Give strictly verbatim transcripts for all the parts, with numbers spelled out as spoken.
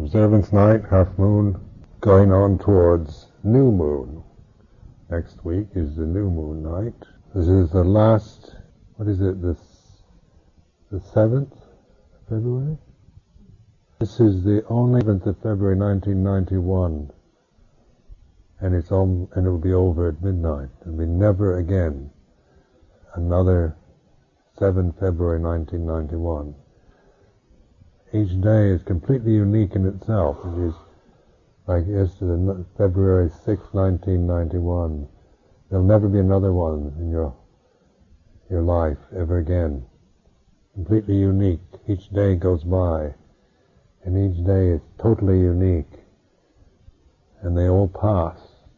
observance night, half moon, going on towards new moon. Next week is the new moon night. This is the last, what is it, this, the seventh of February? This is the only seventh of February nineteen ninety-one. And it's on, and it will be over at midnight. And we never again another seventh of February nineteen ninety-one. Each day is completely unique in itself. It is like yesterday, February sixth, nineteen ninety-one. There'll never be another one in your your life ever again. Completely unique. Each day goes by, and each day is totally unique, and they all pass.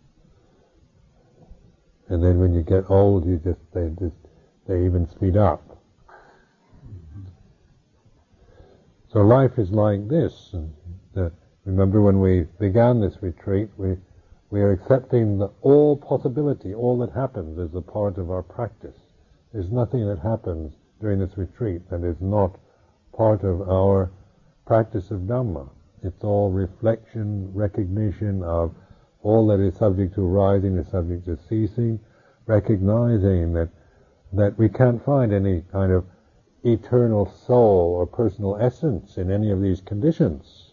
And then when you get old, you just they just they even speed up. So life is like this. And the, remember when we began this retreat, we we are accepting that all possibility, all that happens is a part of our practice. There's nothing that happens during this retreat that is not part of our practice of Dhamma. It's all reflection, recognition of all that is subject to arising is subject to ceasing, recognizing that that we can't find any kind of eternal soul or personal essence in any of these conditions.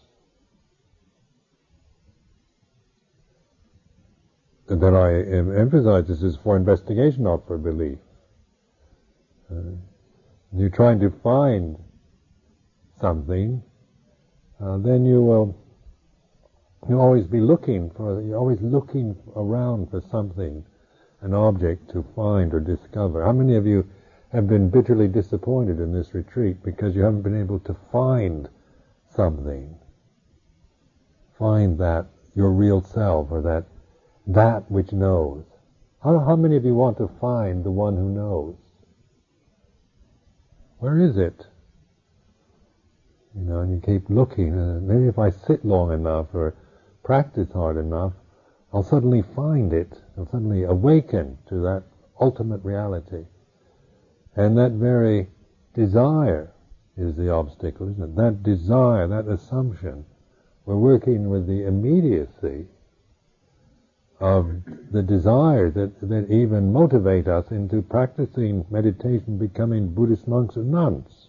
And that I emphasize this is for investigation, not for belief. Uh, you're trying to find something, uh, then you will you'll always be looking for, you're always looking around for something, an object to find or discover. How many of you have been bitterly disappointed in this retreat because you haven't been able to find something? Find that, your real self, or that that which knows. How, how many of you want to find the one who knows? Where is it? You know, and you keep looking, uh, maybe if I sit long enough or practice hard enough, I'll suddenly find it, I'll suddenly awaken to that ultimate reality. And that very desire is the obstacle, isn't it? That desire, that assumption. We're working with the immediacy of the desire that, that even motivate us into practicing meditation, becoming Buddhist monks or nuns.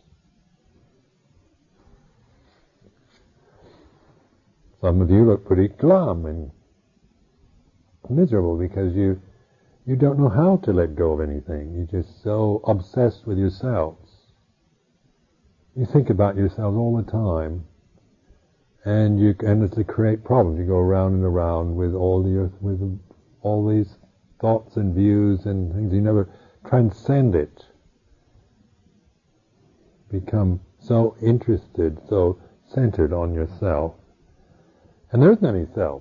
Some of you look pretty glum and miserable because you you don't know how to let go of anything. You're just so obsessed with yourselves. You think about yourselves all the time, and you and it's to create problems. You go around and around with all the with all these thoughts and views and things. You never transcend it. Become so interested, so centered on yourself. And there isn't any self.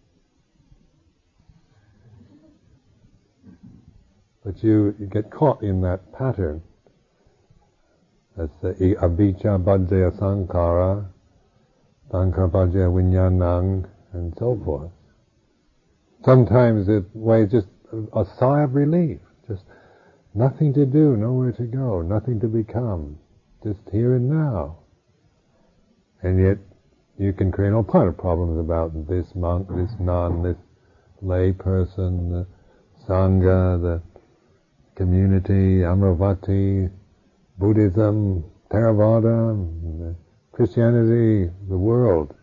But you, you get caught in that pattern. That's the avijja paccaya sankhara, sankhara paccaya vijnanang, and so forth. Sometimes it way just a sigh of relief, just nothing to do, nowhere to go, nothing to become, just here and now. And yet you can create all kind of problems about this monk, this nun, this lay person, the sangha, the community, Amaravati, Buddhism, Theravada, Christianity, the world.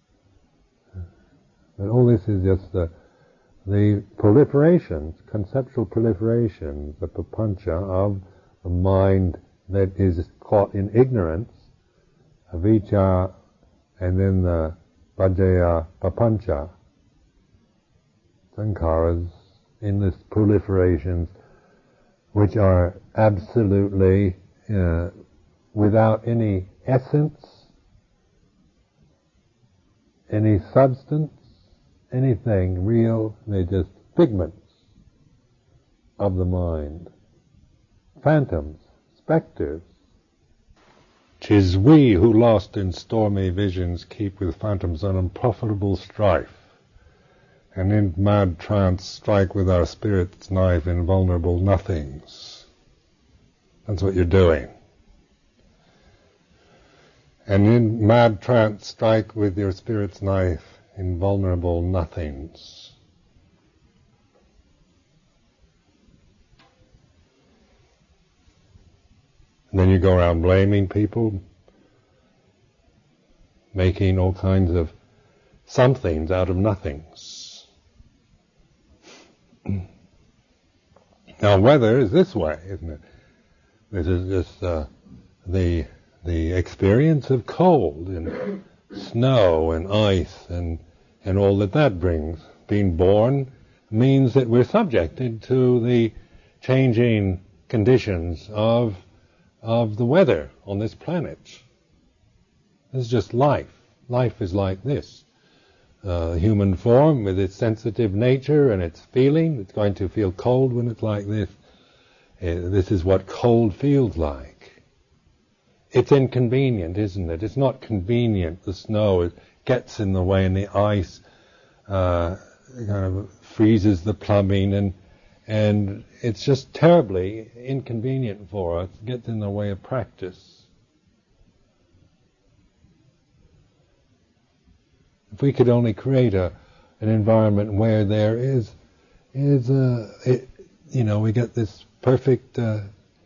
But all this is just the, the proliferations, conceptual proliferations, the papancha of the mind that is caught in ignorance, avijja, and then the paccaya papancha, sankharas, in this proliferations, which are absolutely uh, without any essence, any substance, anything real. They're just figments of the mind, phantoms, specters. 'Tis we who lost in stormy visions keep with phantoms an unprofitable strife, and in mad trance strike with our spirit's knife invulnerable nothings. That's what you're doing. and in mad trance strike with your spirit's knife invulnerable nothings. And then you go around blaming people, making all kinds of somethings out of nothings. Now weather is this way, isn't it? This is just uh, the the experience of cold and snow and ice and and all that that brings. Being born means that we're subjected to the changing conditions of of the weather on this planet. This is just life. Life is like this. Uh, human form with its sensitive nature and its feeling, it's going to feel cold when it's like this. Uh, this is what cold feels like. It's inconvenient, isn't it? It's not convenient. The snow, it gets in the way, and the ice uh, kind of freezes the plumbing, and and it's just terribly inconvenient for us. It gets in the way of practice. If we could only create a an environment where there is is a, it, you know, we get this perfect uh,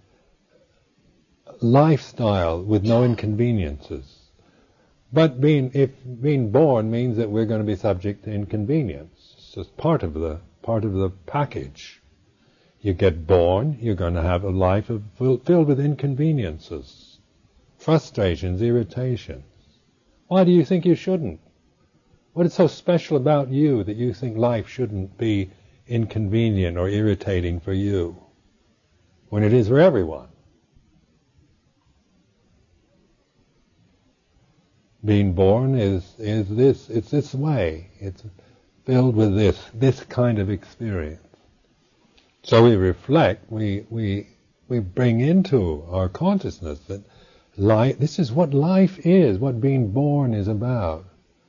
lifestyle with no inconveniences. But being if being born means that we're going to be subject to inconvenience. It's just part of the part of the package. You get born, you're going to have a life of, filled with inconveniences, frustrations, irritations. Why do you think you shouldn't? What is so special about you that you think life shouldn't be inconvenient or irritating for you, when it is for everyone? Being born is is this, it's this way, it's filled with this, this kind of experience. So we reflect, we we we bring into our consciousness that life, this is what life is, what being born is about.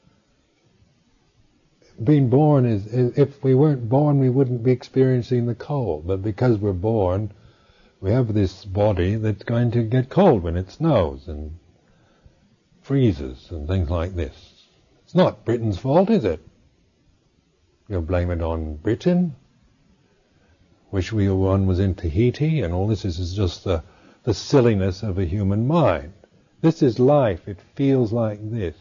Being born is, is, if we weren't born, we wouldn't be experiencing the cold. But because we're born, we have this body that's going to get cold when it snows and freezes and things like this. It's not Britain's fault, is it? You'll blame it on Britain. Wish we one was in Tahiti, and all this is, is just the, the silliness of a human mind. This is life. It feels like this.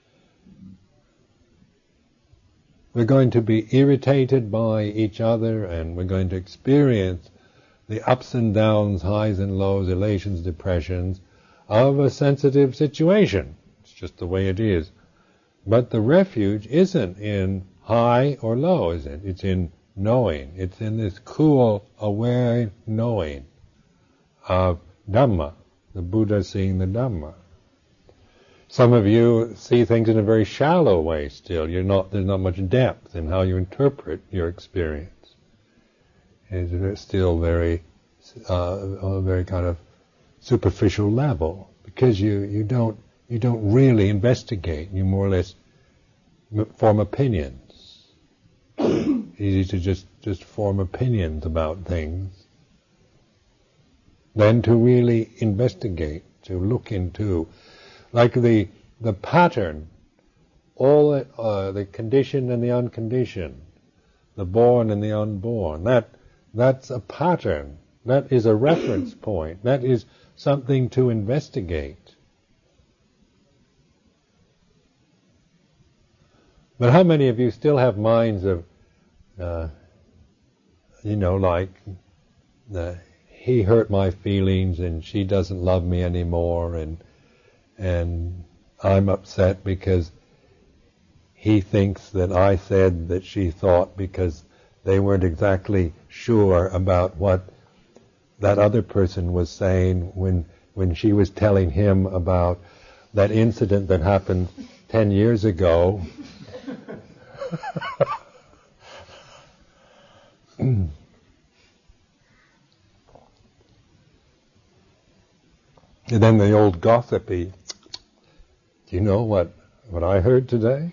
We're going to be irritated by each other, and we're going to experience the ups and downs, highs and lows, elations, depressions of a sensitive situation. It's just the way it is. But the refuge isn't in high or low, is it? It's in knowing. It's in this cool, aware knowing of Dhamma, the Buddha seeing the Dhamma. Some of you see things in a very shallow way still. You're not, there's not much depth in how you interpret your experience. It's still very, uh, on a very kind of superficial level, because you, you don't you don't really investigate. You more or less form opinions. Easy to just, just form opinions about things, than to really investigate, to look into, like the the pattern, all the, uh, the conditioned and the unconditioned, the born and the unborn. That that's a pattern. That is a reference point. That is something to investigate. But how many of you still have minds of, uh, you know, like, uh, he hurt my feelings and she doesn't love me anymore, and and I'm upset because he thinks that I said that she thought, because they weren't exactly sure about what that other person was saying when when she was telling him about that incident that happened ten years ago. And then the old gossipy, do you know what, what I heard today?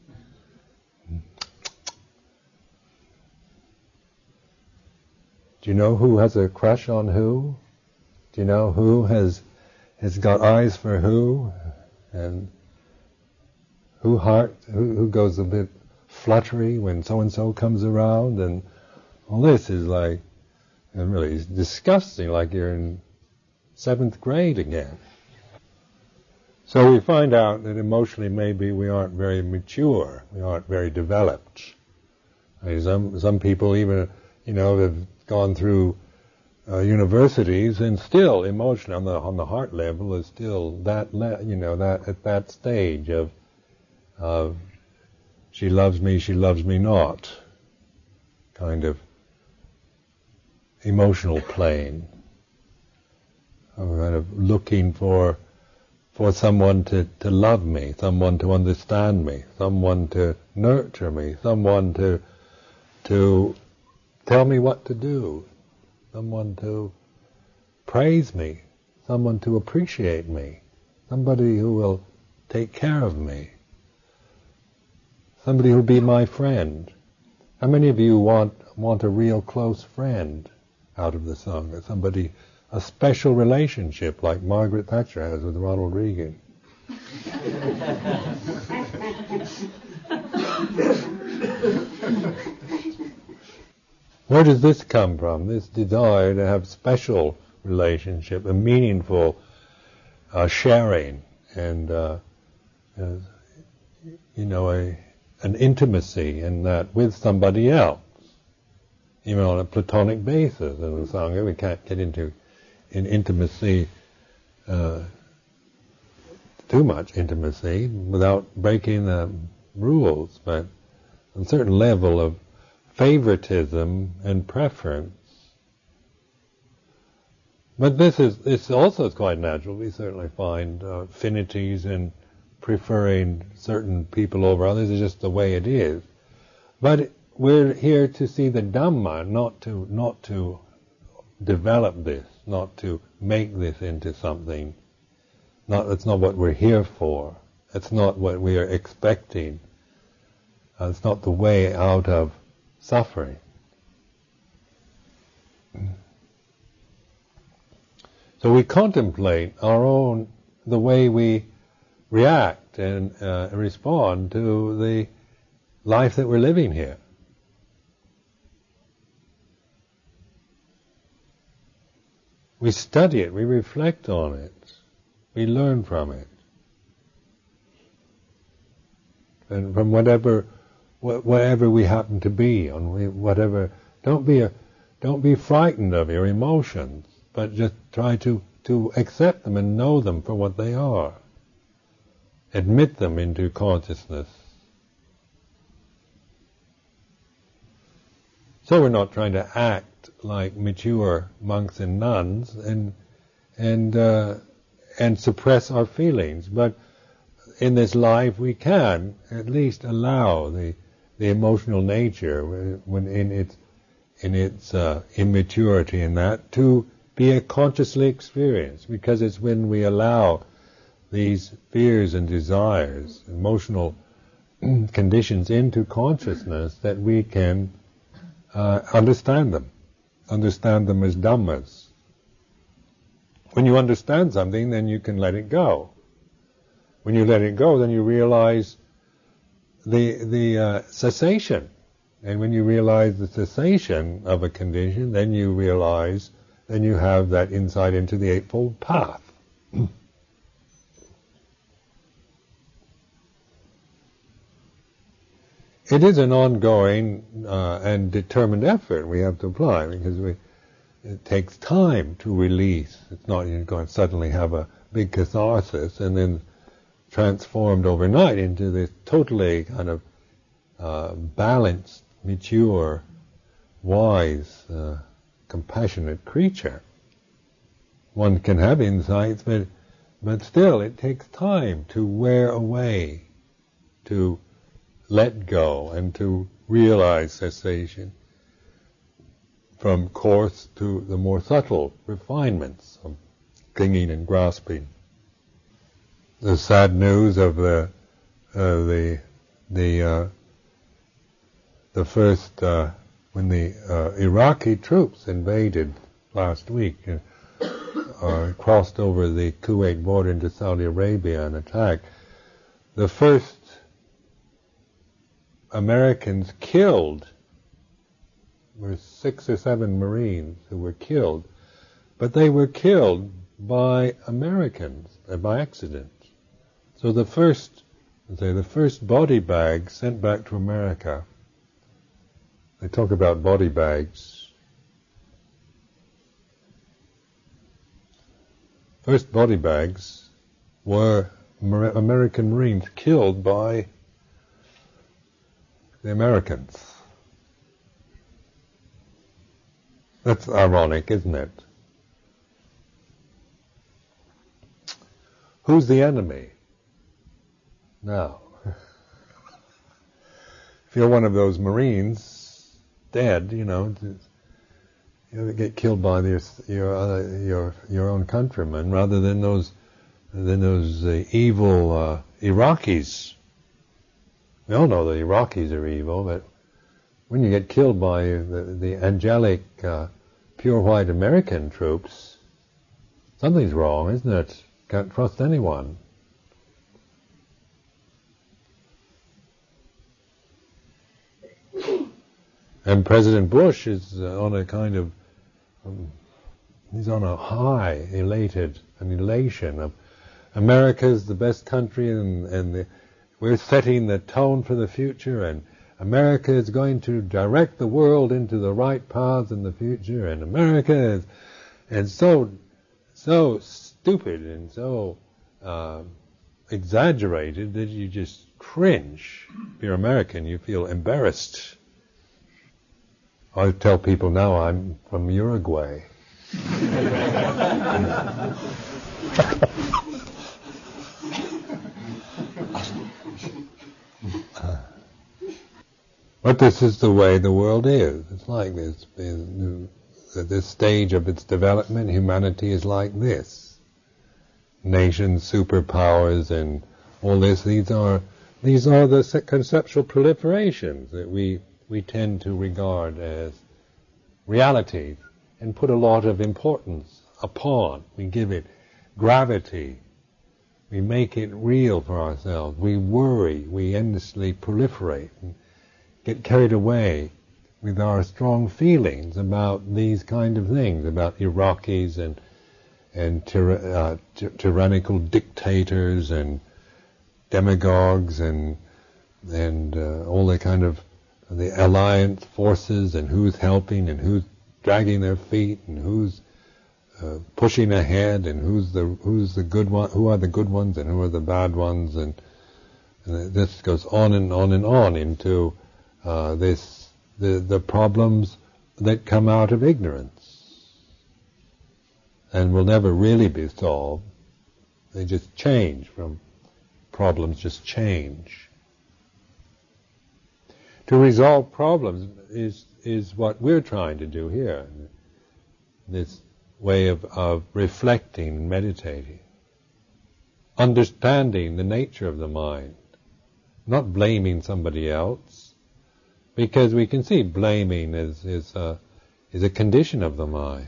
Do you know who has a crush on who? Do you know who has has got eyes for who? And who heart, who, who goes a bit fluttery when so-and-so comes around, and all this is like, and really it's disgusting, like you're in seventh grade again. So we find out that emotionally maybe we aren't very mature, we aren't very developed. I mean, some some people even, you know, have gone through uh, universities and still emotion on the on the heart level is still that le- you know that at that stage of of she loves me, she loves me not kind of emotional plane, of kind of looking for for someone to, to love me, someone to understand me, someone to nurture me, someone to to tell me what to do, someone to praise me, someone to appreciate me, somebody who will take care of me, somebody who will be my friend. How many of you want want a real close friend out of the Sangha? Somebody, a special relationship like Margaret Thatcher has with Ronald Reagan. Where does this come from? This desire to have special relationship, a meaningful uh, sharing, and uh, uh, you know, a, an intimacy in that with somebody else, even on a platonic basis. In the Sangha, we can't get into in intimacy, uh, too much intimacy, without breaking the rules, but a certain level of favoritism and preference. But this is this also is quite natural. We certainly find uh, affinities in preferring certain people over others. It's just the way it is. But we're here to see the Dhamma, not to not to develop this, not to make this into something. Not that's not what we're here for. That's not what we are expecting. Uh, it's not the way out of suffering. So we contemplate our own, the way we react and uh, respond to the life that we're living here. We study it, we reflect on it, we learn from it. And from whatever whatever we happen to be, on whatever, don't be a, don't be frightened of your emotions, but just try to, to accept them and know them for what they are. Admit them into consciousness. So we're not trying to act like mature monks and nuns and and uh, and suppress our feelings, but in this life we can at least allow the the emotional nature, when in its in its uh, immaturity, in that to be a consciously experienced, because it's when we allow these fears and desires, emotional conditions into consciousness, that we can uh, understand them, understand them as Dhammas. When you understand something, then you can let it go. When you let it go, then you realize the the uh, cessation. And when you realize the cessation of a condition, then you realize, then you have that insight into the Eightfold Path. It is an ongoing uh, and determined effort we have to apply, because we, it takes time to release. It's not you're going to suddenly have a big catharsis and then transformed overnight into this totally kind of uh, balanced, mature, wise, uh, compassionate creature. One can have insights, but but still it takes time to wear away, to let go, and to realize cessation, from coarse to the more subtle refinements of clinging and grasping. The sad news of the uh, the the uh, the first uh, when the uh, Iraqi troops invaded last week, uh, or crossed over the Kuwait border into Saudi Arabia and attacked, the first Americans killed were six or seven Marines who were killed, but they were killed by Americans uh, by accident. So the first, say, the first body bag sent back to America. They talk about body bags. First body bags were Amer- American Marines killed by the Americans. That's ironic, isn't it? Who's the enemy? Now, if you're one of those Marines, dead, you know, you get killed by your your uh, your your own countrymen rather than those than those uh, evil uh, Iraqis. We all know the Iraqis are evil, but when you get killed by the, the angelic, uh, pure white American troops, something's wrong, isn't it? Can't trust anyone. And President Bush is uh, on a kind of, um, he's on a high, elated, an elation of America's the best country, and, and the, we're setting the tone for the future, and America is going to direct the world into the right paths in the future, and America is, and so, so stupid and so uh, exaggerated that you just cringe. If you're American, you feel embarrassed. I tell people now I'm from Uruguay. But this is the way the world is. It's like this. At this stage of its development, humanity is like this. Nations, superpowers, and all this. These are these are the conceptual proliferations that we we tend to regard as reality and put a lot of importance upon. We give it gravity. We make it real for ourselves. We worry. We endlessly proliferate and get carried away with our strong feelings about these kind of things, about Iraqis and and tyra- uh, ty- tyrannical dictators and demagogues and and uh, all the kind of the alliance forces, and who's helping and who's dragging their feet and who's uh, pushing ahead and who's the who's the good one, who are the good ones and who are the bad ones, and, and this goes on and on and on into uh, this the the problems that come out of ignorance and will never really be solved. They just change from problems, just change. To resolve problems is is what we're trying to do here. This way of, of reflecting and meditating. Understanding the nature of the mind. Not blaming somebody else. Because we can see blaming is, is, a, is a condition of the mind.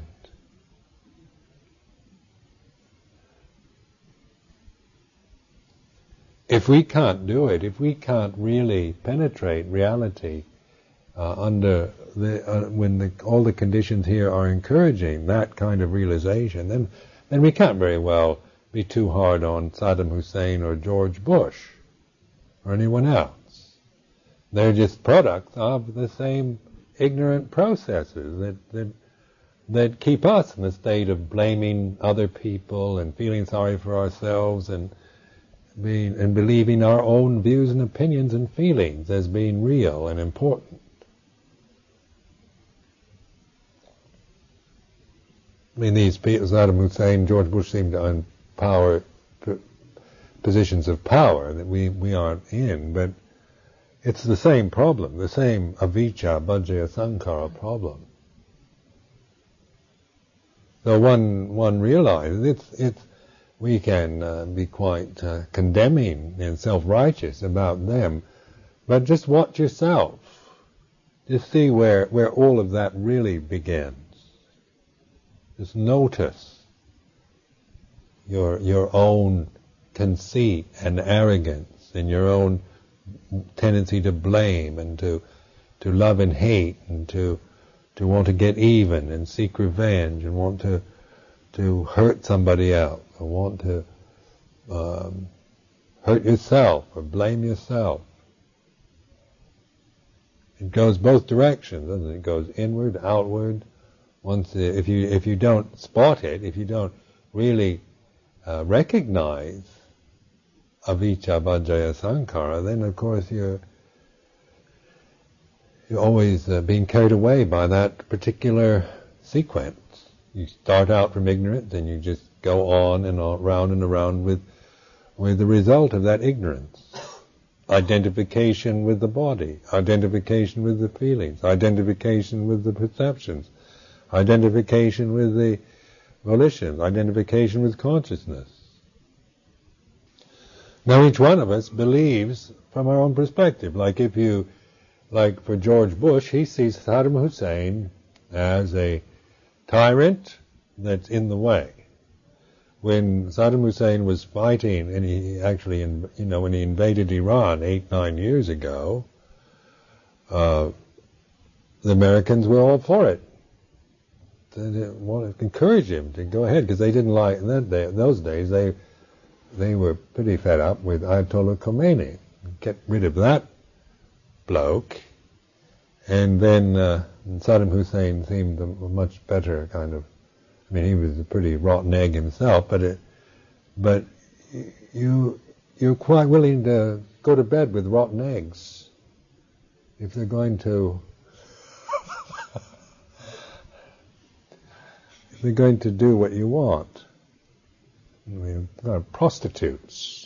If we can't do it, if we can't really penetrate reality uh, under the uh, when the, all the conditions here are encouraging that kind of realization, then then we can't very well be too hard on Saddam Hussein or George Bush or anyone else. They're just products of the same ignorant processes that that that keep us in a state of blaming other people and feeling sorry for ourselves and being and believing our own views and opinions and feelings as being real and important. I mean, these people, Saddam Hussein, George Bush, seem to own power, p- positions of power that we, we aren't in, but it's the same problem, the same avijja, bhajya, sankara problem. So one one realizes it's it's we can uh, be quite uh, condemning and self-righteous about them, but just watch yourself. Just see where, where all of that really begins. Just notice your your own conceit and arrogance and your own tendency to blame and to to love and hate and to to want to get even and seek revenge and want to to hurt somebody else or want to um, hurt yourself or blame yourself. It goes both directions, doesn't it? It goes inward, outward. Once, if you if you don't spot it, if you don't really uh, recognize avicca bhajaya sankara, then of course you're you're always uh, being carried away by that particular sequence. You start out from ignorance, and you just go on and on, round and around with with the result of that ignorance. Identification with the body, identification with the feelings, identification with the perceptions, identification with the volitions, identification with consciousness. Now each one of us believes from our own perspective. Like if you, like for George Bush, he sees Saddam Hussein as a tyrant that's in the way. When Saddam Hussein was fighting, and he actually, in, you know, when he invaded Iran eight, nine years ago, uh, the Americans were all for it. They didn't want to encourage him to go ahead because they didn't like in that day, those days. They they were pretty fed up with Ayatollah Khomeini. Get rid of that bloke, and then uh, Saddam Hussein seemed a much better kind of. I mean, he was a pretty rotten egg himself, but it, but you you're quite willing to go to bed with rotten eggs if they're going to if they're going to do what you want. I mean, they're prostitutes.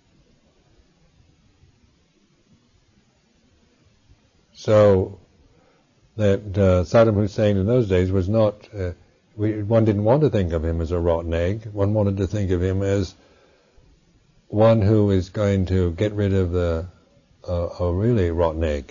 So that uh, Saddam Hussein in those days was not. Uh, We, one didn't want to think of him as a rotten egg. One wanted to think of him as one who is going to get rid of the uh, a really rotten egg.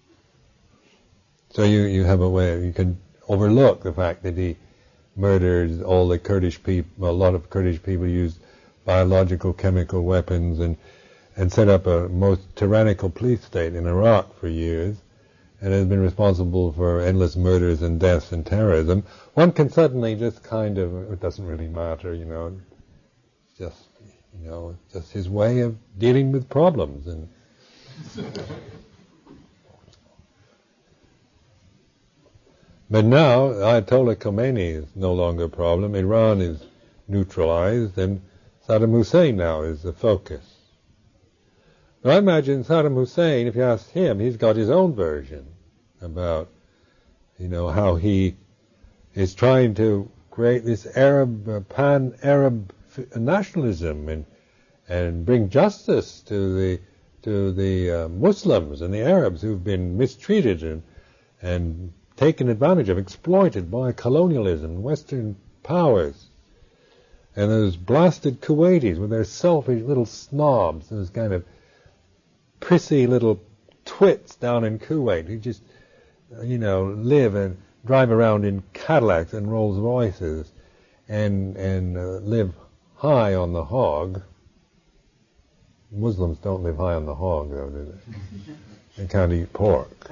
So you, you have a way, you can overlook the fact that he murdered all the Kurdish people, a lot of Kurdish people used biological chemical weapons and, and set up a most tyrannical police state in Iraq for years, and has been responsible for endless murders and deaths and terrorism. One can suddenly just kind of, it doesn't really matter, you know, it's just, you know, just his way of dealing with problems. And but now, Ayatollah Khomeini is no longer a problem. Iran is neutralized, and Saddam Hussein now is the focus. But I imagine Saddam Hussein, if you ask him, he's got his own version about, you know, how he is trying to create this Arab, uh, pan-Arab f- nationalism and and bring justice to the to the uh, Muslims and the Arabs who've been mistreated and and taken advantage of, exploited by colonialism and Western powers. And those blasted Kuwaitis with their selfish little snobs, those kind of prissy little twits down in Kuwait who just, you know, live and drive around in Cadillacs and Rolls Royces and and uh, live high on the hog. Muslims don't live high on the hog, though, do they? They can't eat pork.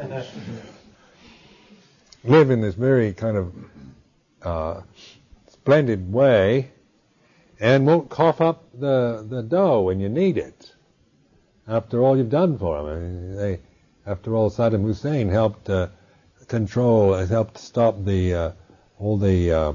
Live in this very kind of uh, splendid way and won't cough up the, the dough when you need it. After all you've done for them. I mean, they, after all, Saddam Hussein helped uh, control, has helped stop the uh, all the uh,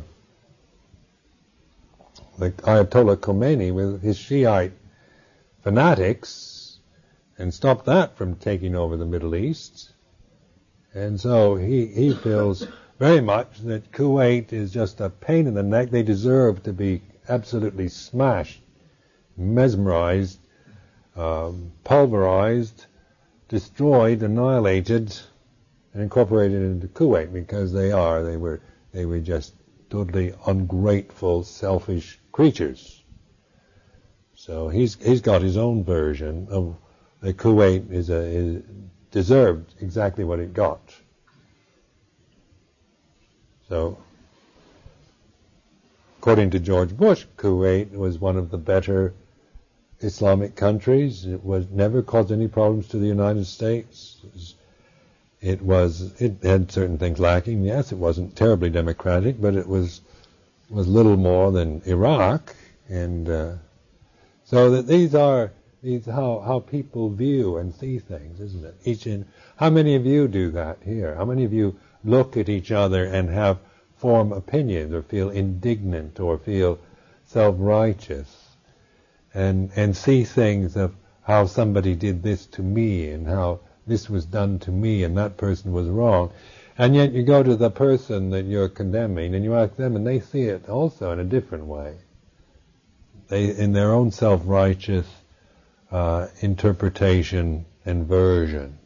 the Ayatollah Khomeini with his Shiite fanatics, and stopped that from taking over the Middle East. And so he he feels very much that Kuwait is just a pain in the neck. They deserve to be absolutely smashed, mesmerized, um, pulverized, destroyed, annihilated, and incorporated into Kuwait, because they are, they were, they were just totally ungrateful, selfish creatures. So he's he's got his own version of the Kuwait is a is deserved exactly what it got. So, of according to George Bush, Kuwait was one of the better Islamic countries. It was never caused any problems to the United States. It was, it was it had certain things lacking. Yes, it wasn't terribly democratic, but it was was little more than Iraq. And uh, so that these are these how how people view and see things, isn't it? Each in how many of you do that here? How many of you look at each other and have form opinions or feel indignant or feel self-righteous and and see things of how somebody did this to me and how this was done to me and that person was wrong, and yet you go to the person that you're condemning and you ask them and they see it also in a different way. They, in their own self-righteous uh, interpretation and version.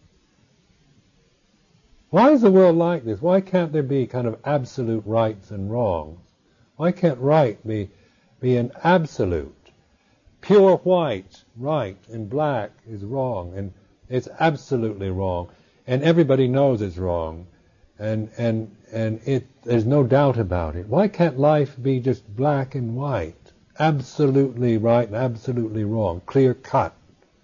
Why is the world like this? Why can't there be kind of absolute rights and wrongs? Why can't right be be an absolute? Pure white, right, and black is wrong, and it's absolutely wrong, and everybody knows it's wrong, and and and it there's no doubt about it. Why can't life be just black and white, absolutely right and absolutely wrong, clear cut?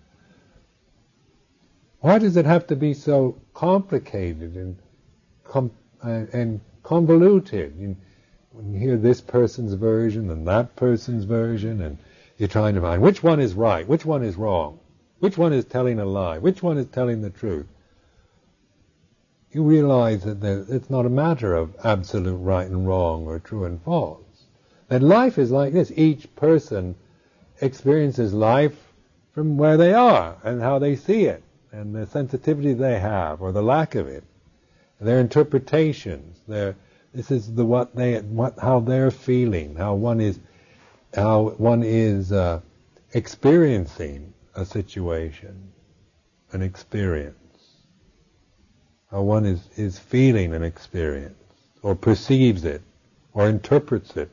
Why does it have to be so complicated and com- uh, and convoluted? You, when you hear this person's version and that person's version, and you're trying to find which one is right, which one is wrong, which one is telling a lie, which one is telling the truth, you realize that there, it's not a matter of absolute right and wrong or true and false. That life is like this. Each person experiences life from where they are and how they see it, and the sensitivity they have, or the lack of it, their interpretations, their this is the what they what how they're feeling, how one is how one is uh, experiencing a situation, an experience, how one is is feeling an experience, or perceives it, or interprets it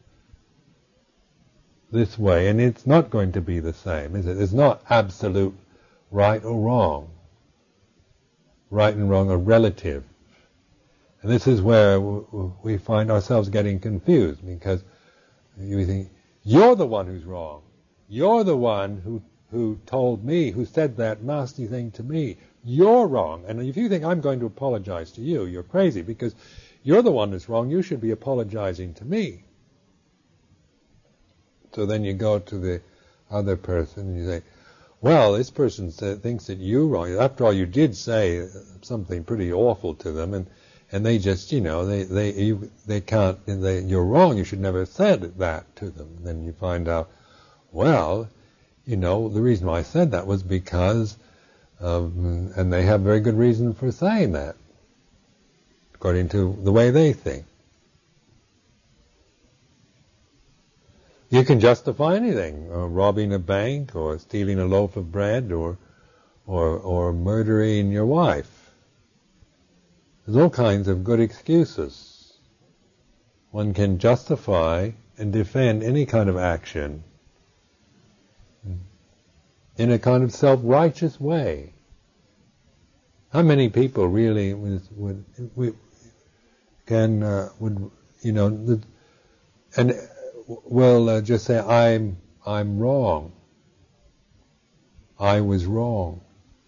this way, and it's not going to be the same, is it? It's not absolute right or wrong. Right and wrong are relative. And this is where we find ourselves getting confused, because you think, you're the one who's wrong. You're the one who who told me, who said that nasty thing to me. You're wrong. And if you think I'm going to apologize to you, you're crazy, because you're the one that's wrong. You should be apologizing to me. So then you go to the other person and you say, well, this person said, thinks that you're wrong. After all, you did say something pretty awful to them, and, and they just, you know, they they you, they can't. They, you're wrong. You should never have said that to them. Then you find out, well, you know, the reason why I said that was because, um, and they have very good reason for saying that, according to the way they think. You can justify anything, uh, robbing a bank, or stealing a loaf of bread, or, or, or murdering your wife. There's all kinds of good excuses. One can justify and defend any kind of action in a kind of self-righteous way. How many people really would, would, would can uh, would you know the, and will uh, just say, I'm I'm wrong. I was wrong.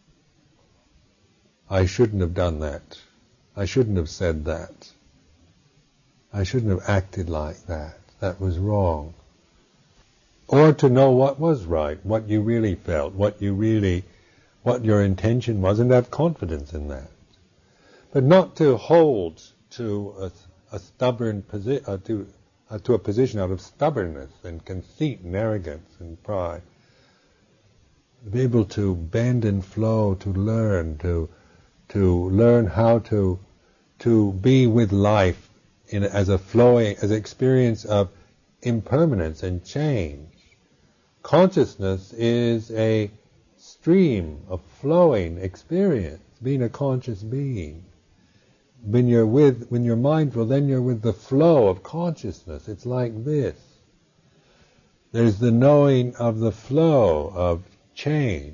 I shouldn't have done that. I shouldn't have said that. I shouldn't have acted like that. That was wrong. Or to know what was right, what you really felt, what you really, what your intention was, and have confidence in that. But not to hold to a, a stubborn position, uh, to uh, to a position out of stubbornness and conceit and arrogance and pride. To be able to bend and flow, to learn, to to learn how to to be with life in as a flowing, as an experience of impermanence and change. Consciousness is a stream of flowing experience, being a conscious being. When you're with, when you're mindful, then you're with the flow of consciousness. It's like this. There's the knowing of the flow of change.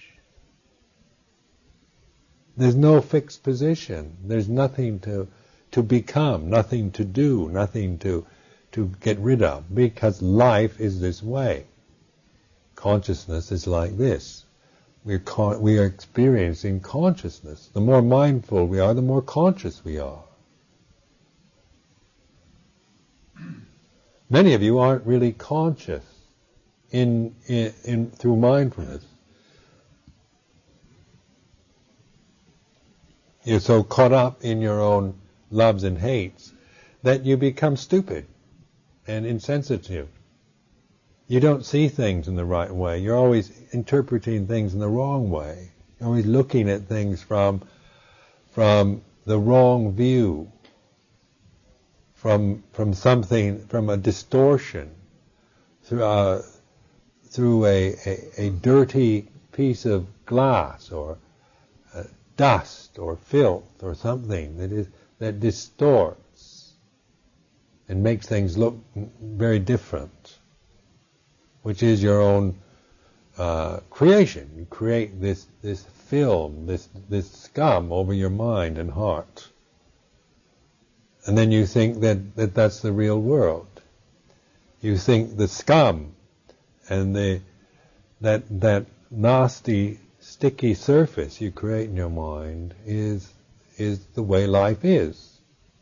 There's no fixed position. There's nothing to to become, nothing to do, nothing to to get rid of, because life is this way. Consciousness is like this. We're con- we are experiencing consciousness. The more mindful we are, the more conscious we are. Many of you aren't really conscious in, in, in through mindfulness. You're so caught up in your own loves and hates that you become stupid and insensitive. You don't see things in the right way. You're always interpreting things in the wrong way. You're always looking at things from, from the wrong view, from, from something, from a distortion, through, a, through a, a, a dirty piece of glass or uh, dust or filth or something that is that distorts and makes things look very different, which is your own uh, creation. You create this this film, this this scum over your mind and heart, and then you think that, that that's the real world. You think the scum and the that that nasty sticky surface you create in your mind is is the way life is.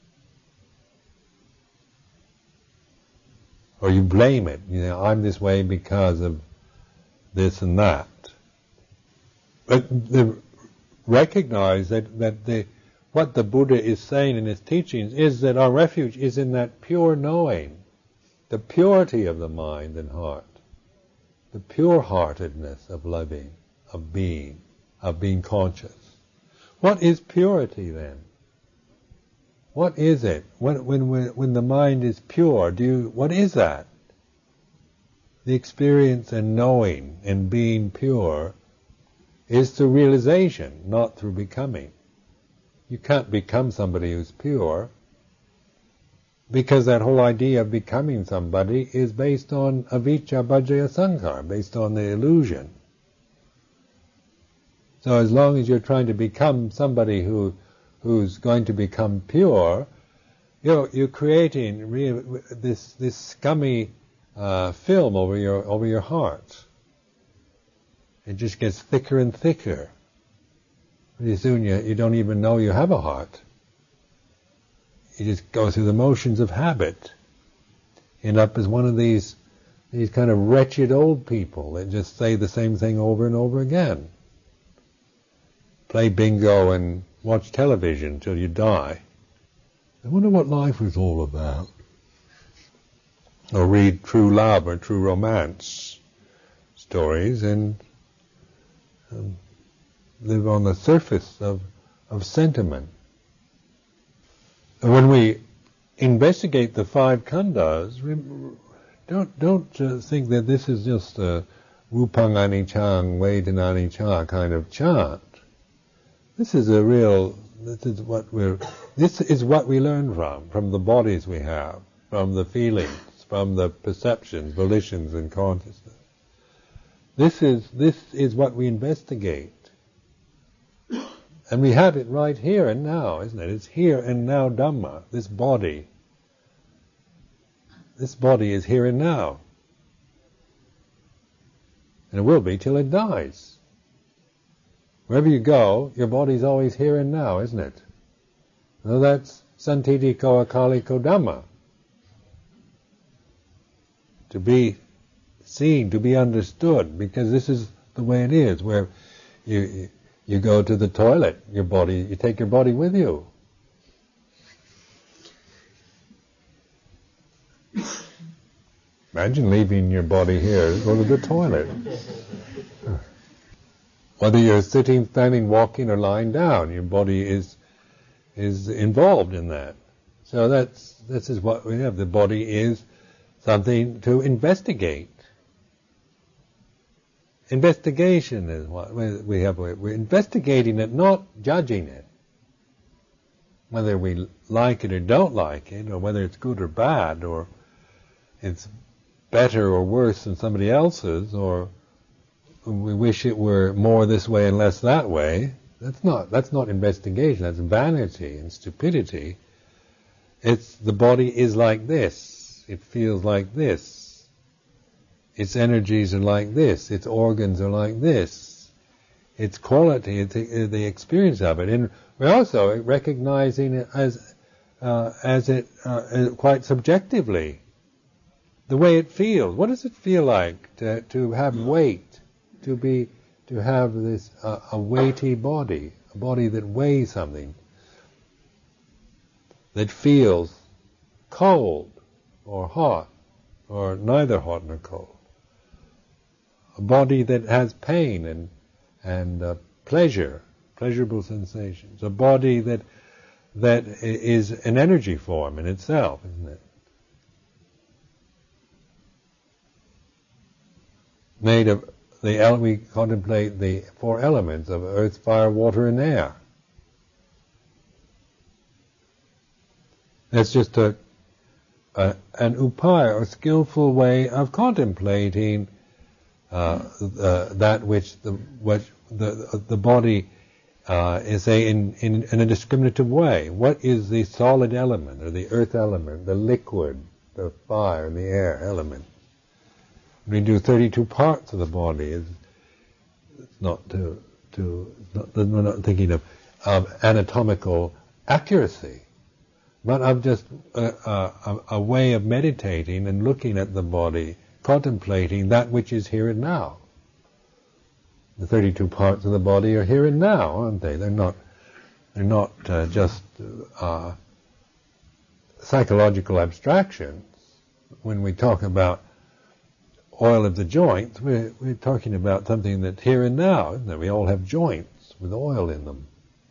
Or you blame it. You know, I'm this way because of this and that. But the, recognize that, that the, what the Buddha is saying in his teachings is that our refuge is in that pure knowing, the purity of the mind and heart, the pure-heartedness of living, of being, of being conscious. What is purity then? What is it? When, when, when the mind is pure, do you, what is that? The experience and knowing and being pure is through realization, not through becoming. You can't become somebody who's pure, because that whole idea of becoming somebody is based on avijja paccaya sankhara, based on the illusion. So as long as you're trying to become somebody who, who's going to become pure, you're, you're creating real, this this scummy uh, film over your over your heart. It just gets thicker and thicker. Pretty soon you, you don't even know you have a heart. You just go through the motions of habit. You end up as one of these these kind of wretched old people that just say the same thing over and over again. Play bingo and watch television till you die. I wonder what life was all about. Or read true love or true romance stories and um, live on the surface of, of sentiment. And when we investigate the five khandhas, don't don't uh, think that this is just a rupang anicca, vedana anicca kind of chant. This is a real. This is what we're. This is what we learn from from the bodies we have, from the feelings, from the perceptions, volitions, and consciousness. This is this is what we investigate, and we have it right here and now, isn't it? It's here and now Dhamma. This body. This body is here and now, and it will be till it dies. Wherever you go, your body's always here and now, isn't it? So that's santitiko akaliko dhamma. To be seen, to be understood, because this is the way it is, where you you go to the toilet, your body, you take your body with you. Imagine leaving your body here to go to the toilet. Whether you're sitting, standing, walking, or lying down, your body is is involved in that. So that's this is what we have. The body is something to investigate. Investigation is what we have. We're investigating it, not judging it. Whether we like it or don't like it, or whether it's good or bad, or it's better or worse than somebody else's, or we wish it were more this way and less that way. That's not that's not investigation. That's vanity and stupidity. It's the body is like this. this, it feels like this, its energies are like this, its organs are like this, its quality, its, uh, the experience of it. And we're also recognizing it as, uh, as it uh, quite subjectively, the way it feels. What does it feel like to, to have weight, to be, to have this uh, a weighty body, a body that weighs something, that feels cold or hot, or neither hot nor cold. A body that has pain and and uh, pleasure, pleasurable sensations. A body that that is an energy form in itself, isn't it? Made of the ele- we contemplate the four elements of earth, fire, water, and air. That's just a, a an upaya, or skillful way of contemplating uh, uh, that which the what the the body uh, is say in, in in a discriminative way. What is the solid element, or the earth element, the liquid, the fire, and the air element? We do thirty-two parts of the body. It's, it's not to to not, we're not thinking of of anatomical accuracy, but of just a, a, a way of meditating and looking at the body, contemplating that which is here and now. The thirty-two parts of the body are here and now, aren't they? They're not. They're not uh, just uh, psychological abstractions. When we talk about oil of the joints, we're, we're talking about something that's here and now, isn't it? We all have joints with oil in them.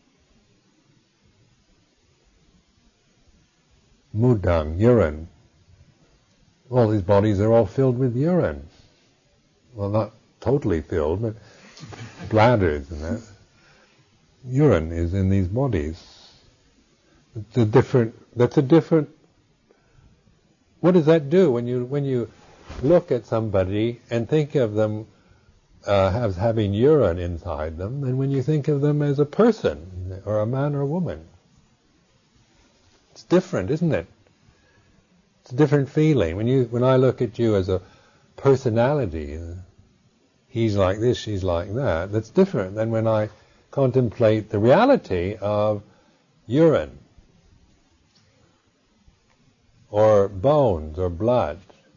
Mudang, urine. All these bodies are all filled with urine. Well, not totally filled, but bladders and that. Urine is in these bodies. It's a different, that's a different, what does that do when you, when you look at somebody and think of them uh, as having urine inside them, and when you think of them as a person, or a man or a woman? It's different, isn't it? It's a different feeling. When you, when I look at you as a personality, uh, he's like this, she's like that, that's different than when I contemplate the reality of urine, or bones, or blood.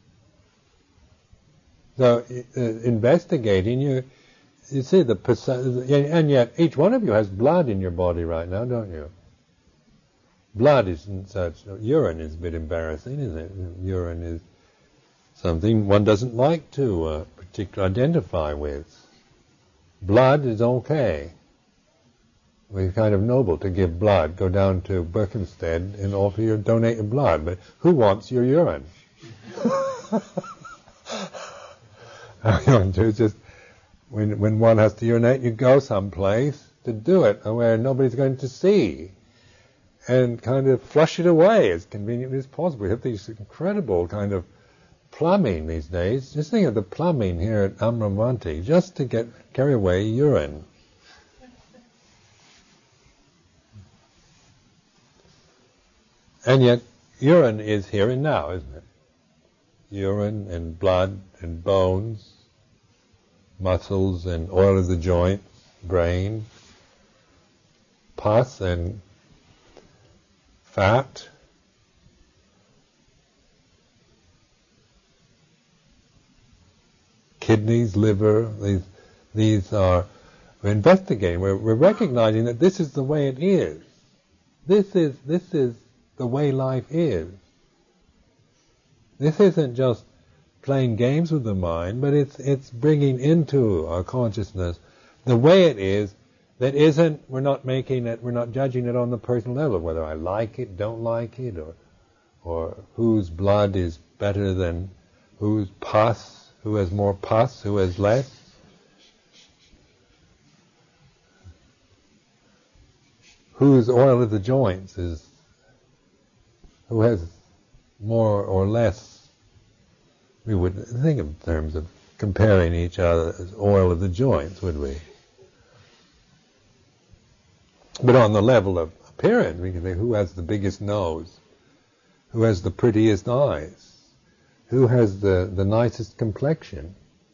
So, uh, investigating, you you see the percent, and yet each one of you has blood in your body right now, don't you? Blood isn't such, urine is a bit embarrassing, isn't it? Urine is something one doesn't like to uh, particularly identify with. Blood is okay. It's kind of noble to give blood. Go down to Berkhamsted and offer your, donate your blood, but who wants your urine? It's just when when one has to urinate, you go someplace to do it where nobody's going to see, and kind of flush it away as conveniently as possible. We have these incredible kind of plumbing these days. Just think of the plumbing here at Amravanti, just to get carry away urine. And yet, urine is here and now, isn't it? Urine and blood and bones, muscles and oil of the joints, brain, pus and fat, kidneys, liver. These, these are, we're investigating. We're, we're recognizing that this is the way it is. This is this is the way life is. This isn't just playing games with the mind, but it's it's bringing into our consciousness the way it is. That isn't, we're not making it, we're not judging it on the personal level, whether I like it, don't like it, or or whose blood is better than whose pus, who has more pus, who has less. Whose oil of the joints is, who has more or less. We would think in terms of comparing each other's oil of the joints, would we? But on the level of appearance, we can think, who has the biggest nose? Who has the prettiest eyes? who has the, the nicest complexion,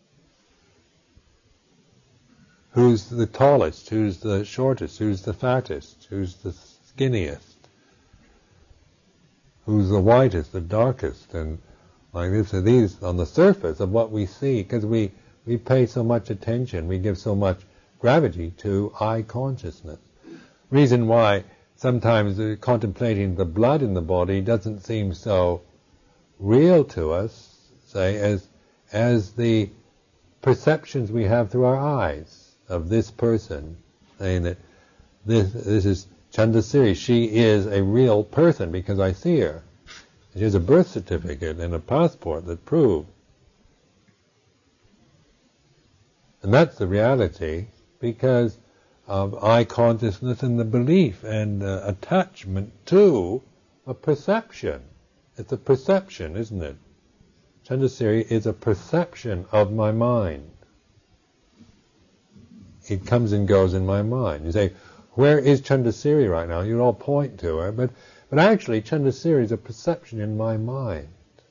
who's the tallest, who's the shortest, who's the fattest, who's the skinniest, who's the whitest, the darkest, and like this. So these on the surface of what we see, because we, we pay so much attention, we give so much gravity to eye consciousness. Reason why sometimes uh, contemplating the blood in the body doesn't seem so real to us, say, as as the perceptions we have through our eyes of this person, saying that this this is Chandasiri, she is a real person because I see her. She has a birth certificate and a passport that prove. And that's the reality, because of eye consciousness and the belief and uh, attachment to a perception. It's a perception, isn't it? Chandasiri is a perception of my mind. It comes and goes in my mind. You say, where is Chandasiri right now? You all point to her, but, but actually Chandasiri is a perception in my mind.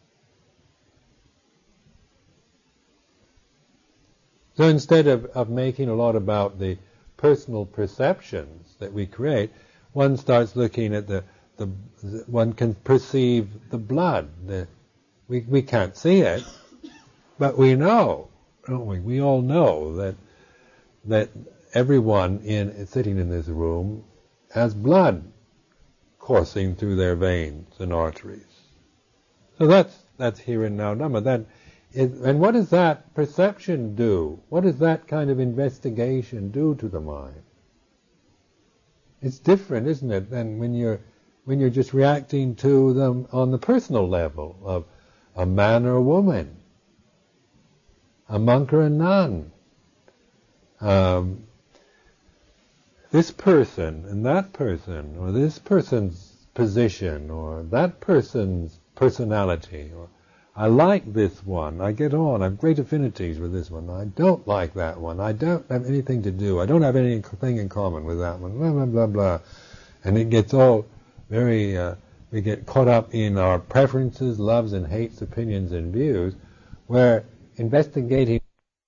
So instead of, of making a lot about the personal perceptions that we create, one starts looking at the, the, the one can perceive the blood. The, we, we can't see it, but we know, don't we? We all know that that everyone in sitting in this room has blood coursing through their veins and arteries. So that's that's here and now Dhamma. That is, and what does that perception do? What does that kind of investigation do to the mind? It's different, isn't it, than when you're when you're just reacting to them on the personal level of a man or a woman, a monk or a nun. Um, this person and that person, or this person's position, or that person's personality, or I like this one, I get on, I have great affinities with this one, I don't like that one, I don't have anything to do, I don't have anything in common with that one, blah, blah, blah, blah. And it gets all very, uh, we get caught up in our preferences, loves and hates, opinions and views, where investigating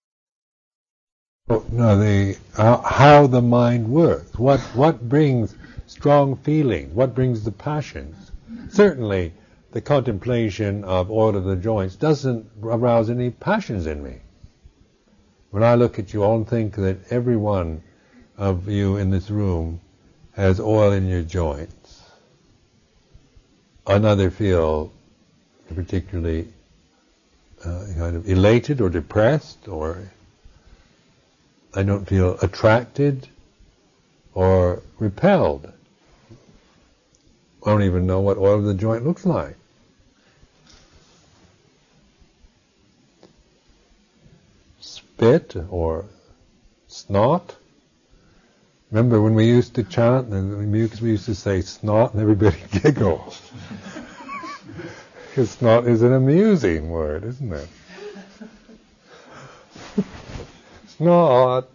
no, the, uh, how the mind works, what, what brings strong feelings, what brings the passions. Certainly, the contemplation of oil of the joints doesn't arouse any passions in me. When I look at you all and think that every one of you in this room has oil in your joints, I neither feel particularly uh, kind of elated or depressed, or I don't feel attracted or repelled. I don't even know what oil of the joint looks like. Spit or snot. Remember when we used to chant, and we used to say snot and everybody giggled. Because snot is an amusing word, isn't it? Snot.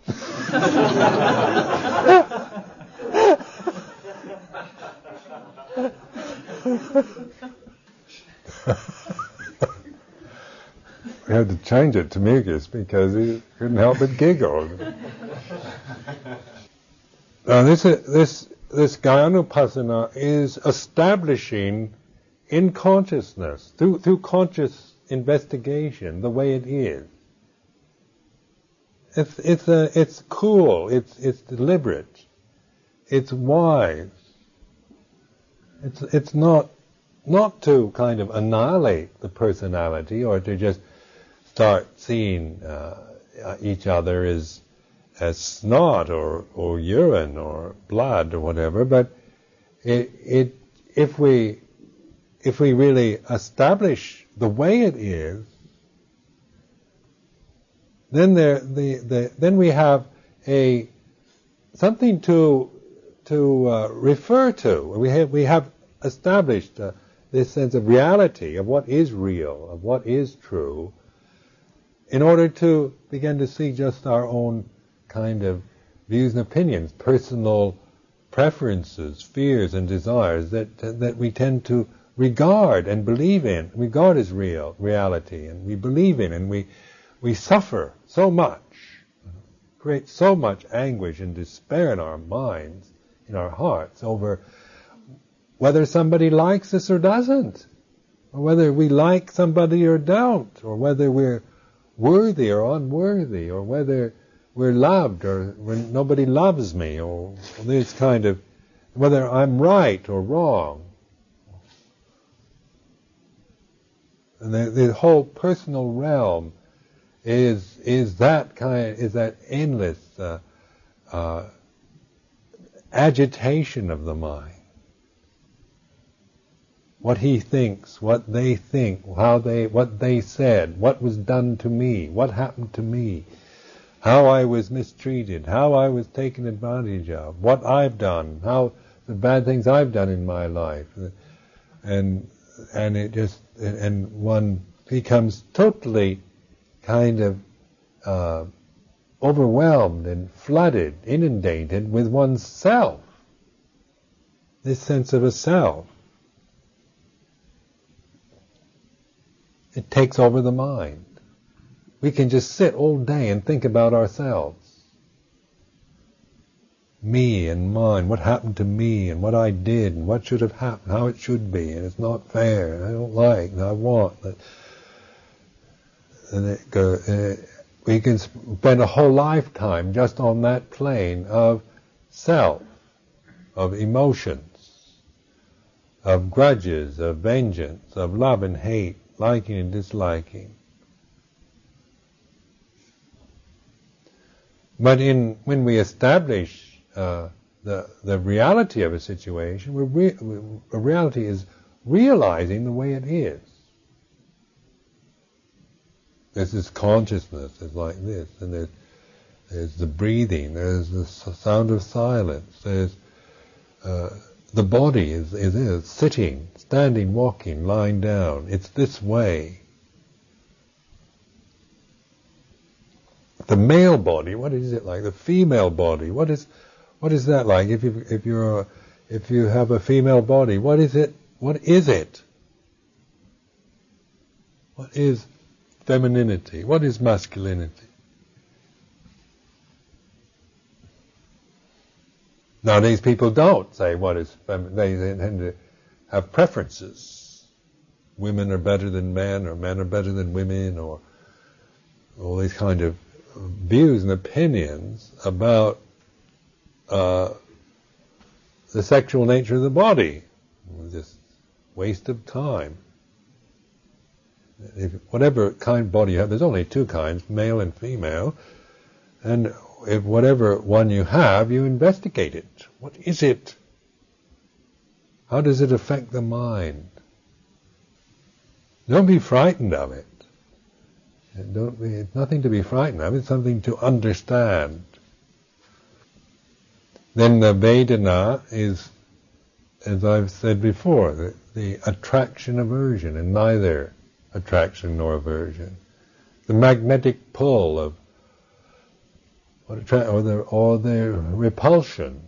We had to change it to Mugus because he couldn't help but giggle. Now this this this Gyanupassana is establishing in consciousness through through conscious investigation the way it is. It's it's a it's cool. It's it's deliberate. It's wise. It's it's not not to kind of annihilate the personality or to just start seeing uh, each other as as snot or or urine or blood or whatever. But it it if we if we really establish the way it is, then there the, the then we have a something to to uh, refer to. We have we have established uh, this sense of reality of what is real, of what is true, in order to begin to see just our own kind of views and opinions, personal preferences, fears and desires that that we tend to regard and believe in, regard as real, reality, and we believe in, and we, we suffer so much, create so much anguish and despair in our minds, in our hearts, over whether somebody likes us or doesn't, or whether we like somebody or don't, or whether we're worthy or unworthy, or whether we're loved or when nobody loves me, or this kind of, whether I'm right or wrong. And the, the whole personal realm is is that kind is that endless uh, uh, agitation of the mind. What he thinks, what they think, how they, what they said, what was done to me, what happened to me, how I was mistreated, how I was taken advantage of, what I've done, how the bad things I've done in my life, and and it just and one becomes totally kind of uh, overwhelmed and flooded, inundated with one's self. This sense of a self. It takes over the mind. We can just sit all day and think about ourselves. Me and mine, what happened to me and what I did and what should have happened, how it should be, and it's not fair, and I don't like, and I want. And it go, uh, we can spend a whole lifetime just on that plane of self, of emotions, of grudges, of vengeance, of love and hate, liking and disliking. But in when we establish uh, the the reality of a situation, we're re- a reality is realizing the way it is. There's this consciousness, it's like this, and there's, there's the breathing, there's the sound of silence, there's uh, the body is, is, is sitting, standing, walking, lying down. It's this way. The male body, what is it like? The female body, what is what is that like? If you if you're a, if you have a female body, what is it? What is it? What is femininity? What is masculinity? Nowadays people don't say what is fem- they, they tend to have preferences. Women are better than men, or men are better than women, or all these kind of views and opinions about uh, the sexual nature of the body. Just waste of time. If, whatever kind of body you have, there's only two kinds, male and female, and if whatever one you have, you investigate it. What is it? How does it affect the mind? Don't be frightened of it. Don't be, it's nothing to be frightened of, it's something to understand. Then the Vedana is, as I've said before, the, the attraction aversion, and neither attraction nor aversion. The magnetic pull of, or the, or the repulsion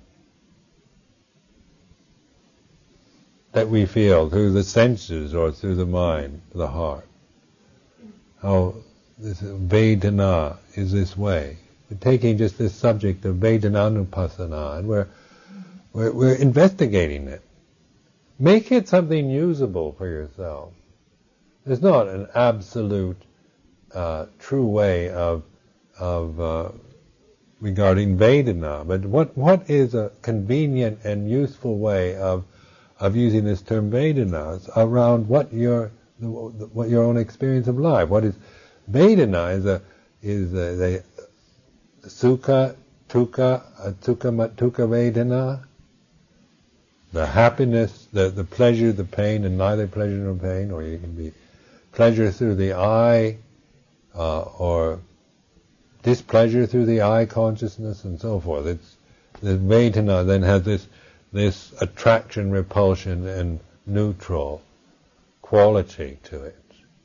that we feel through the senses or through the mind, the heart. How this Vedana is this way. We're taking just this subject of Vedananupassana and we're, we're, we're investigating it. Make it something usable for yourself. There's not an absolute uh, true way of of uh, regarding Vedana, but what what is a convenient and useful way of of using this term Vedana around what your what your own experience of life? What is Vedana is a is a, the sukha, tukha, atukha, matukha Vedana. The happiness, the the pleasure, the pain, and neither pleasure nor pain, or you can be pleasure through the eye, uh, or displeasure through the eye consciousness, and so forth. It's the Vedana then has this this attraction, repulsion, and neutral quality to it.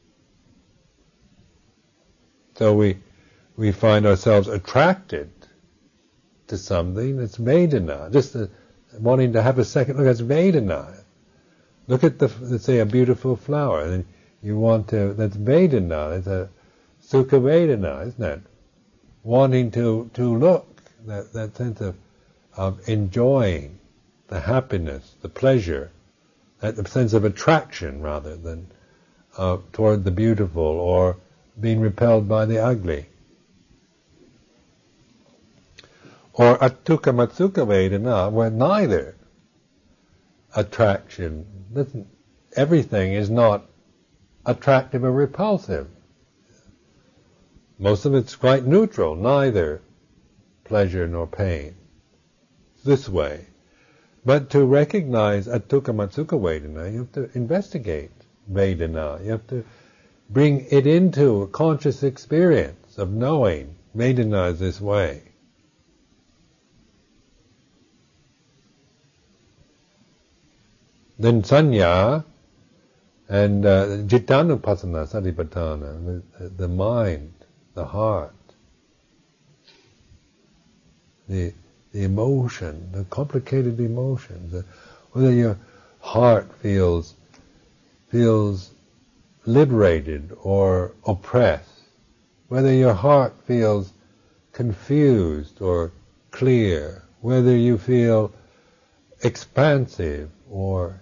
So we we find ourselves attracted to something that's Vedana, just the, wanting to have a second look. That's Vedana. Look at the, let's say, a beautiful flower, and you want to, that's Vedana, it's a Sukha Vedana, isn't it? Wanting to, to look, that, that sense of, of enjoying the happiness, the pleasure, that the sense of attraction rather than uh, toward the beautiful, or being repelled by the ugly. Or Attuka Matsuka Vedana, where neither attraction, doesn't, everything is not attractive or repulsive. Most of it's quite neutral, neither pleasure nor pain. This way. But to recognize Attuka Matsuka Vedana, you have to investigate Vedana. You have to bring it into a conscious experience of knowing Vedana is this way. Then Sanya and uh, Cittanupassana, Satipatthana, the, the mind, the heart, the the emotion, the complicated emotions, the, whether your heart feels feels liberated or oppressed, whether your heart feels confused or clear, whether you feel expansive or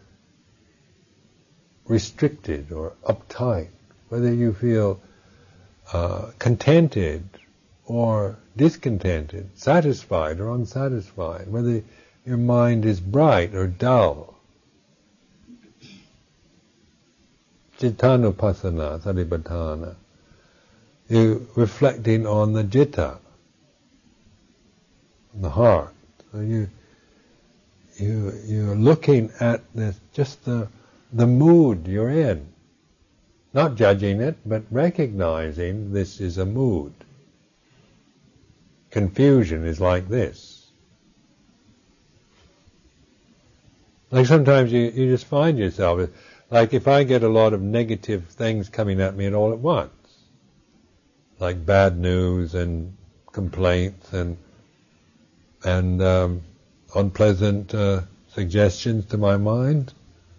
restricted or uptight, whether you feel uh, contented or discontented, satisfied or unsatisfied, whether your mind is bright or dull. Cittanupassana, Satipatthana, you reflecting on the citta, the heart. So you you you're looking at this, just the the mood you're in, not judging it, but recognizing this is a mood. Confusion is like this. Like sometimes you, you just find yourself, like if I get a lot of negative things coming at me all at once, like bad news and complaints and and um, unpleasant uh, suggestions to my mind,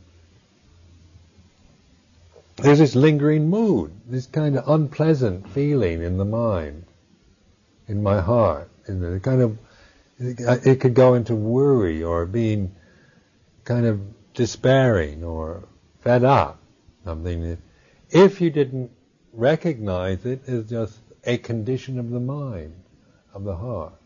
there's this lingering mood, this kind of unpleasant feeling in the mind, in my heart, in the kind of, it could go into worry or being kind of despairing or fed up, something. If you didn't recognize it as just a condition of the mind, of the heart.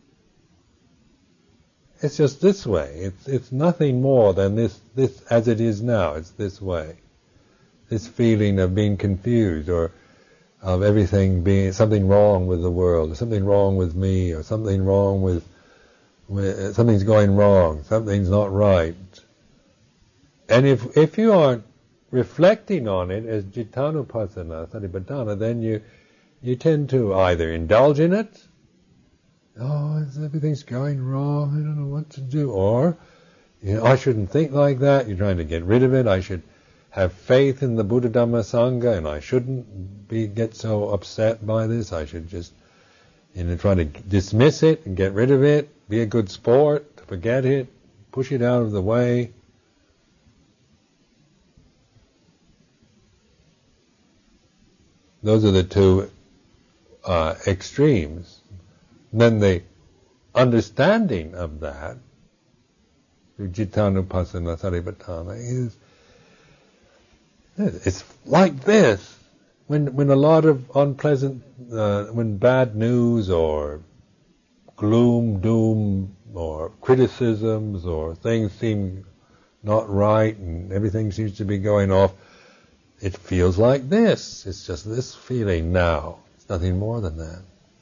It's just this way. It's it's nothing more than this, this as it is now. It's this way. This feeling of being confused, or of everything being something wrong with the world, or something wrong with me, or something wrong with, with something's going wrong, something's not right. And if if you aren't reflecting on it as Cittanupassana, Satipatthana, then you you tend to either indulge in it, oh, everything's going wrong, I don't know what to do, or, you know, I shouldn't think like that, you're trying to get rid of it, I should have faith in the Buddha Dhamma Sangha, and I shouldn't be get so upset by this, I should just, you know, try to dismiss it and get rid of it, be a good sport, forget it, push it out of the way. Those are the two uh, extremes. And then the understanding of that, through Cittanupassana, Satipatthana, is it's like this. When when a lot of unpleasant, uh, when bad news or gloom, doom, or criticisms or things seem not right and everything seems to be going off, it feels like this. It's just this feeling now. It's nothing more than that.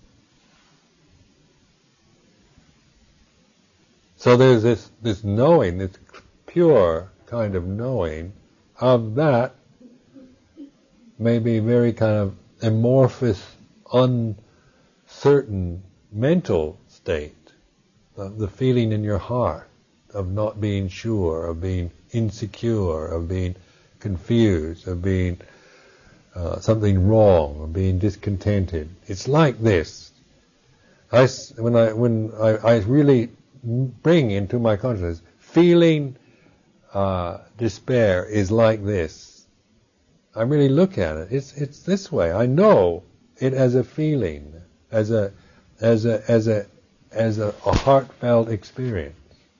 So there's this, this knowing, this pure kind of knowing of that maybe very kind of amorphous, uncertain mental state, of the feeling in your heart of not being sure, of being insecure, of being confused, of being uh, something wrong, of being discontented. It's like this. I, when I when I, I really bring into my consciousness feeling uh, despair is like this, I really look at it. It's it's this way. I know it as a feeling, as a as a as a as a, a heartfelt experience,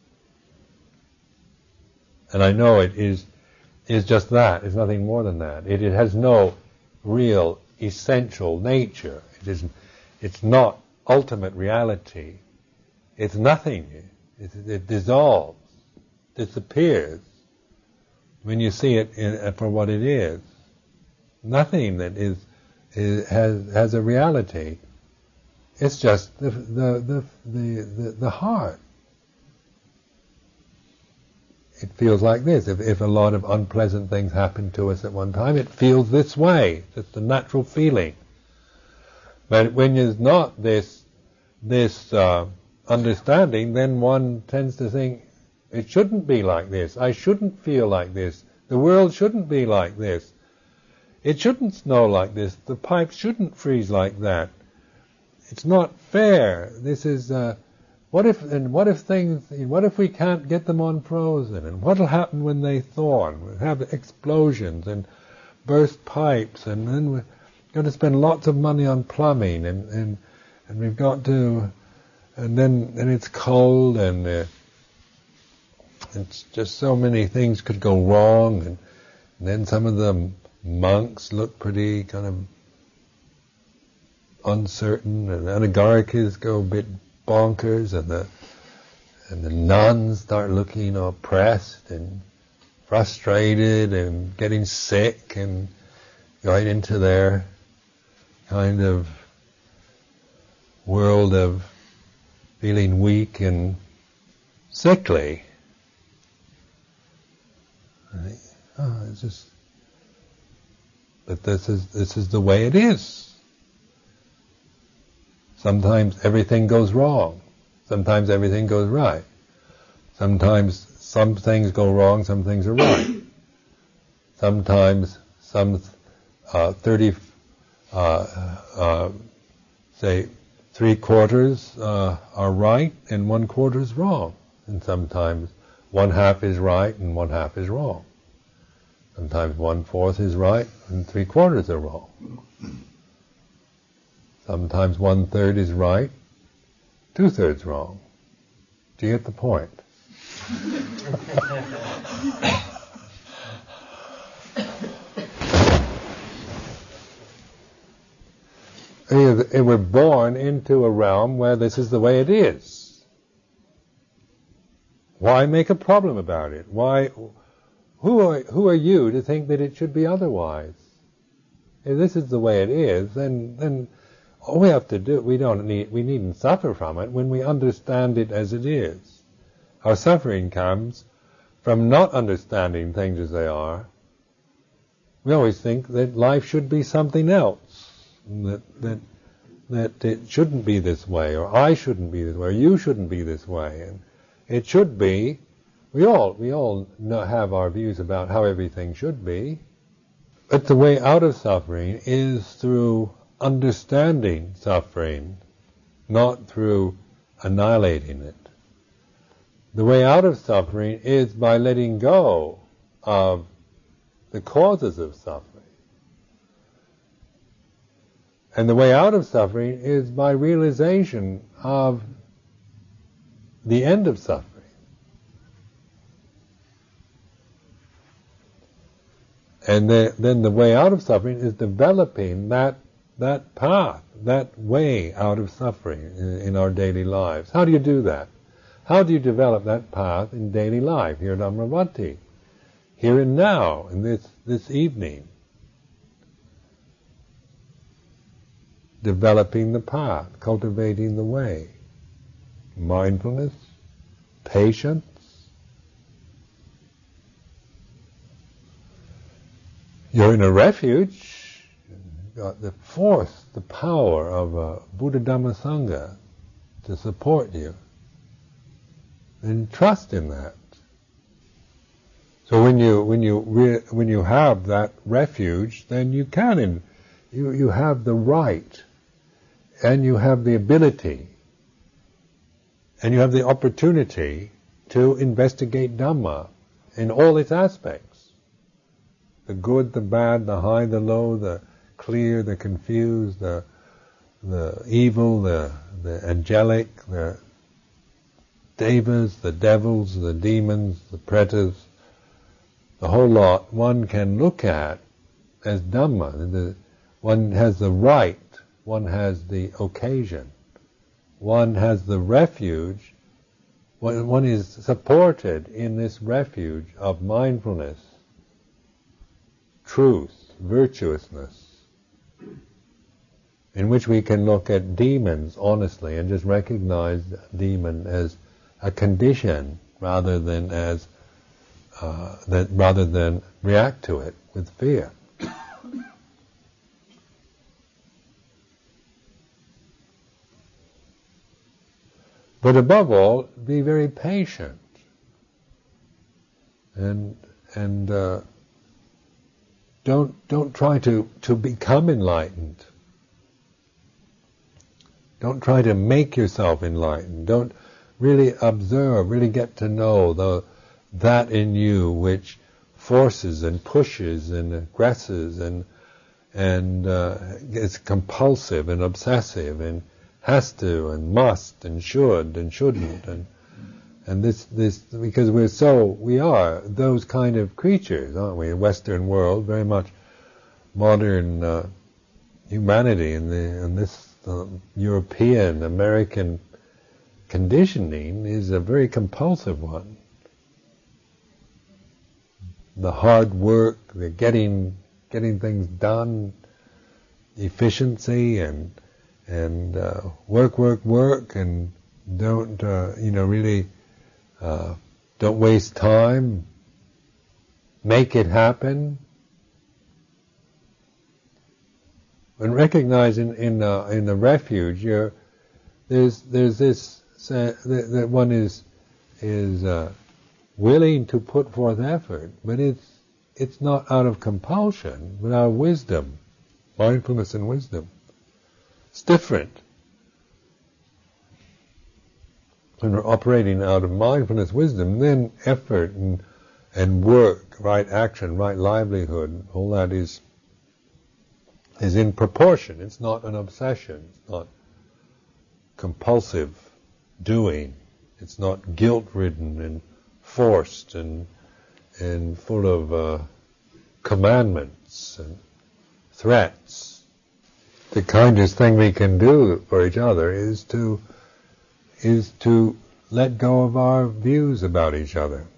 and I know it is is just that. It's nothing more than that. It, it has no real essential nature. It is. It's not ultimate reality. It's nothing. It, it dissolves, disappears when you see it in, for what it is. Nothing that is, is has has a reality. It's just the the the the, the, the heart. It feels like this. If, if a lot of unpleasant things happen to us at one time, it feels this way. It's the natural feeling. But when there's not this this uh, understanding, then one tends to think, it shouldn't be like this. I shouldn't feel like this. The world shouldn't be like this. It shouldn't snow like this. The pipes shouldn't freeze like that. It's not fair. This is uh, what if and what if things? What if we can't get them unfrozen? And what'll happen when they thaw? And we'll have explosions and burst pipes, and then we're going to spend lots of money on plumbing, and and, and we've got to, and then and it's cold, and uh, it's just so many things could go wrong, and, and then some of the monks look pretty kind of uncertain, and anagaricas go a bit bonkers, and the and the nuns start looking oppressed and frustrated and getting sick and going into their kind of world of feeling weak and sickly. I think, oh, it's just, but this is this is the way it is. Sometimes everything goes wrong. Sometimes everything goes right. Sometimes some things go wrong, some things are right. Sometimes some uh, thirty, uh, uh, say, three quarters uh, are right and one quarter is wrong. And sometimes one half is right and one half is wrong. Sometimes one fourth is right and three quarters are wrong. Sometimes one third is right, two thirds wrong. Do you get the point? And we're born into a realm where this is the way it is. Why make a problem about it? Why? Who are who are you to think that it should be otherwise? If this is the way it is, then then all we have to do, we don't need, we needn't suffer from it when we understand it as it is. Our suffering comes from not understanding things as they are. We always think that life should be something else, that that that it shouldn't be this way, or I shouldn't be this way, or you shouldn't be this way, and it should be. We all we all know, have our views about how everything should be, but the way out of suffering is through understanding suffering, not through annihilating it. The way out of suffering is by letting go of the causes of suffering. And the way out of suffering is by realization of the end of suffering. And the, then the way out of suffering is developing that that path, that way out of suffering in, in our daily lives. How do you do that? How do you develop that path in daily life here at Amaravati? Here and now, in this, this evening. Developing the path, cultivating the way. Mindfulness, patience. You're in a refuge. Got the force, the power of uh, Buddha Dhamma Sangha to support you, and trust in that. So when you when you re- when you have that refuge, then you can in, you you have the right, and you have the ability, and you have the opportunity to investigate Dhamma in all its aspects. The good, the bad, the high, the low, the clear, the confused, the the evil, the the angelic, the devas, the devils, the demons, the pretas, the whole lot one can look at as Dhamma. The, one has the right, one has the occasion, one has the refuge, one, one is supported in this refuge of mindfulness, truth, virtuousness, in which we can look at demons honestly and just recognize demon as a condition rather than as uh, that rather than react to it with fear. But above all, be very patient and and uh, don't don't try to, to become enlightened. Don't try to make yourself enlightened. Don't really observe, really get to know the that in you which forces and pushes and aggresses and and uh, is compulsive and obsessive and has to and must and should and shouldn't and and this this because we're so we are those kind of creatures, aren't we? In Western world, very much modern uh, humanity in the in this uh, European American conditioning is a very compulsive one. The hard work, the getting getting things done, efficiency and and uh, work, work, work, and don't uh, you know really uh, don't waste time. Make it happen. When recognizing in uh, in the refuge, you're, there's there's this uh, that, that one is is uh, willing to put forth effort, but it's it's not out of compulsion, but out of wisdom, mindfulness and wisdom. It's different. When we're operating out of mindfulness, wisdom, then effort and and work, right action, right livelihood, all that is is in proportion. It's not an obsession. It's not compulsive doing. It's not guilt-ridden and forced and and full of uh, commandments and threats. The kindest thing we can do for each other is to is to let go of our views about each other.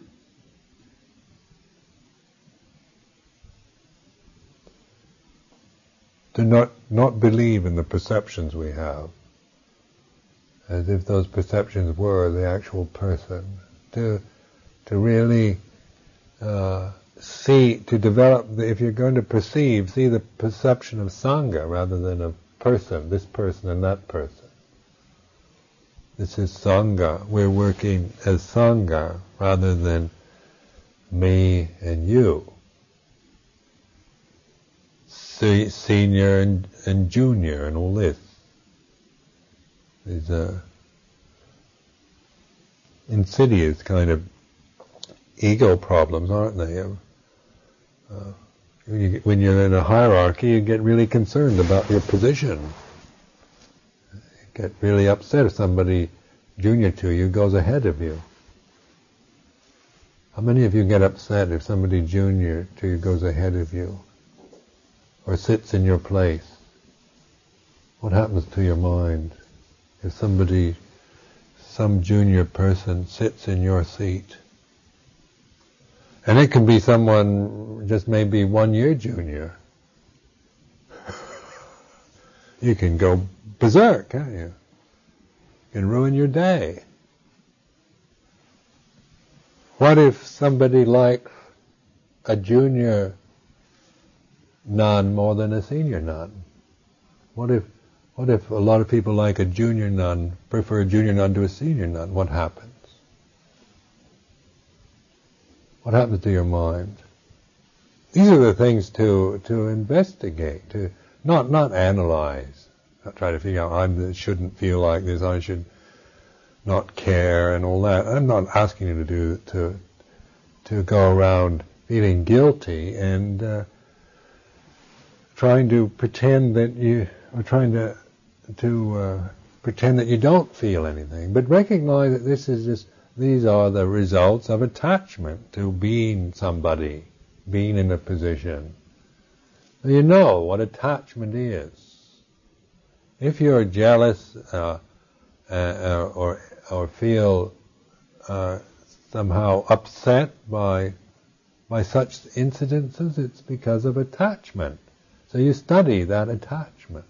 To not not believe in the perceptions we have, as if those perceptions were the actual person. To to really uh, see, to develop, the, if you're going to perceive, see the perception of Sangha rather than of person, this person and that person. This is Sangha. We're working as Sangha rather than me and you. Se- senior and, and junior and all this. These uh, insidious kind of ego problems, aren't they? Uh, when, you, when you're in a hierarchy, you get really concerned about your position. You get really upset if somebody junior to you goes ahead of you. How many of you get upset if somebody junior to you goes ahead of you or sits in your place? What happens to your mind if somebody, some junior person sits in your seat? And it can be someone just maybe one year junior. You can go berserk, can't you? You can ruin your day. What if somebody likes a junior nun more than a senior nun? What if what if a lot of people like a junior nun, prefer a junior nun to a senior nun? What happens? What happens to your mind? These are the things to to investigate, to not not analyze, not try to figure out I shouldn't feel like this, I should not care and all that. I'm not asking you to do to to go around feeling guilty and uh, trying to pretend that you, or trying to to uh, pretend that you don't feel anything, but recognize that this is just, these are the results of attachment to being somebody, being in a position. You know what attachment is. If you're jealous uh, uh, or or feel uh, somehow upset by by such incidences, it's because of attachment. So you study that attachment.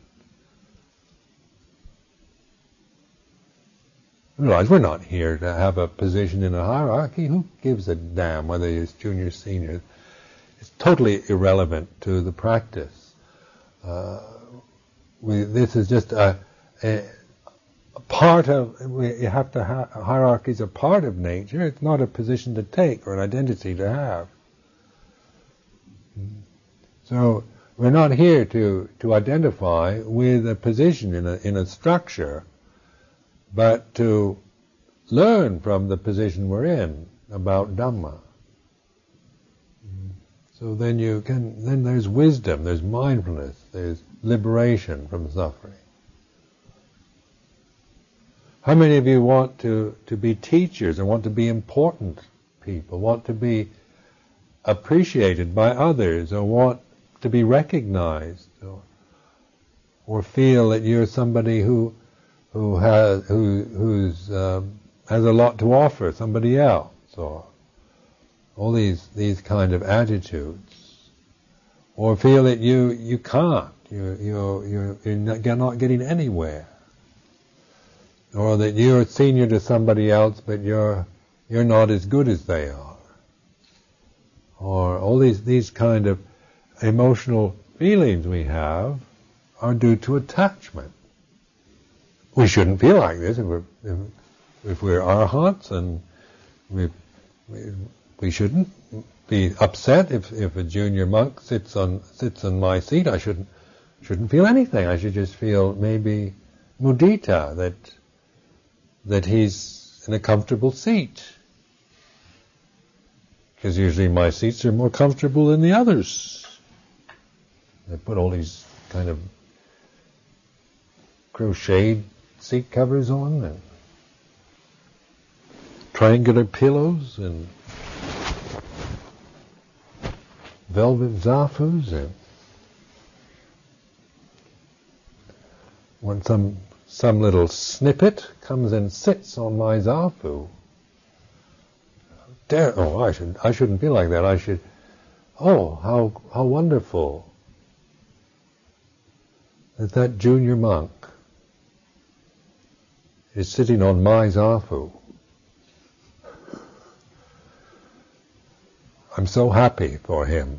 Realize we're not here to have a position in a hierarchy. Who gives a damn whether you're junior, senior? It's totally irrelevant to the practice. Uh, we, this is just a, a, a part of, we, you have to have, hierarchies are part of nature. It's not a position to take or an identity to have. So we're not here to, to identify with a position in a, in a structure, but to learn from the position we're in about Dhamma. So then you can, then there's wisdom, there's mindfulness, there's liberation from suffering. How many of you want to, to be teachers and want to be important people, want to be appreciated by others, or want to be recognized, or, or feel that you're somebody who who has who who's um, has a lot to offer somebody else, or all these these kind of attitudes, or feel that you you can't, you you you're, you're not, you're not getting anywhere, or that you're senior to somebody else, but you're you're not as good as they are, or all these these kind of emotional feelings we have are due to attachment. We shouldn't feel like this if we're, if, if we're arhats, and we, we we shouldn't be upset if, if a junior monk sits on sits on my seat. I shouldn't shouldn't feel anything. I should just feel maybe mudita, that that he's in a comfortable seat, because usually my seats are more comfortable than the others. They put all these kind of crocheted seat covers on, and triangular pillows, and velvet zafus, and when some some little snippet comes and sits on my zafu, dare, oh, I should I shouldn't feel like that. I should, oh, how how wonderful that that junior monk is sitting on my zafu. I'm so happy for him.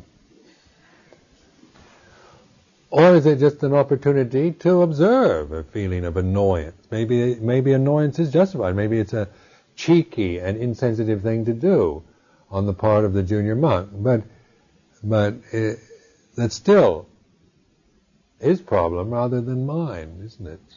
Or is it just an opportunity to observe a feeling of annoyance? Maybe maybe annoyance is justified. Maybe it's a cheeky and insensitive thing to do on the part of the junior monk. But but it, that's still his problem rather than mine, isn't it?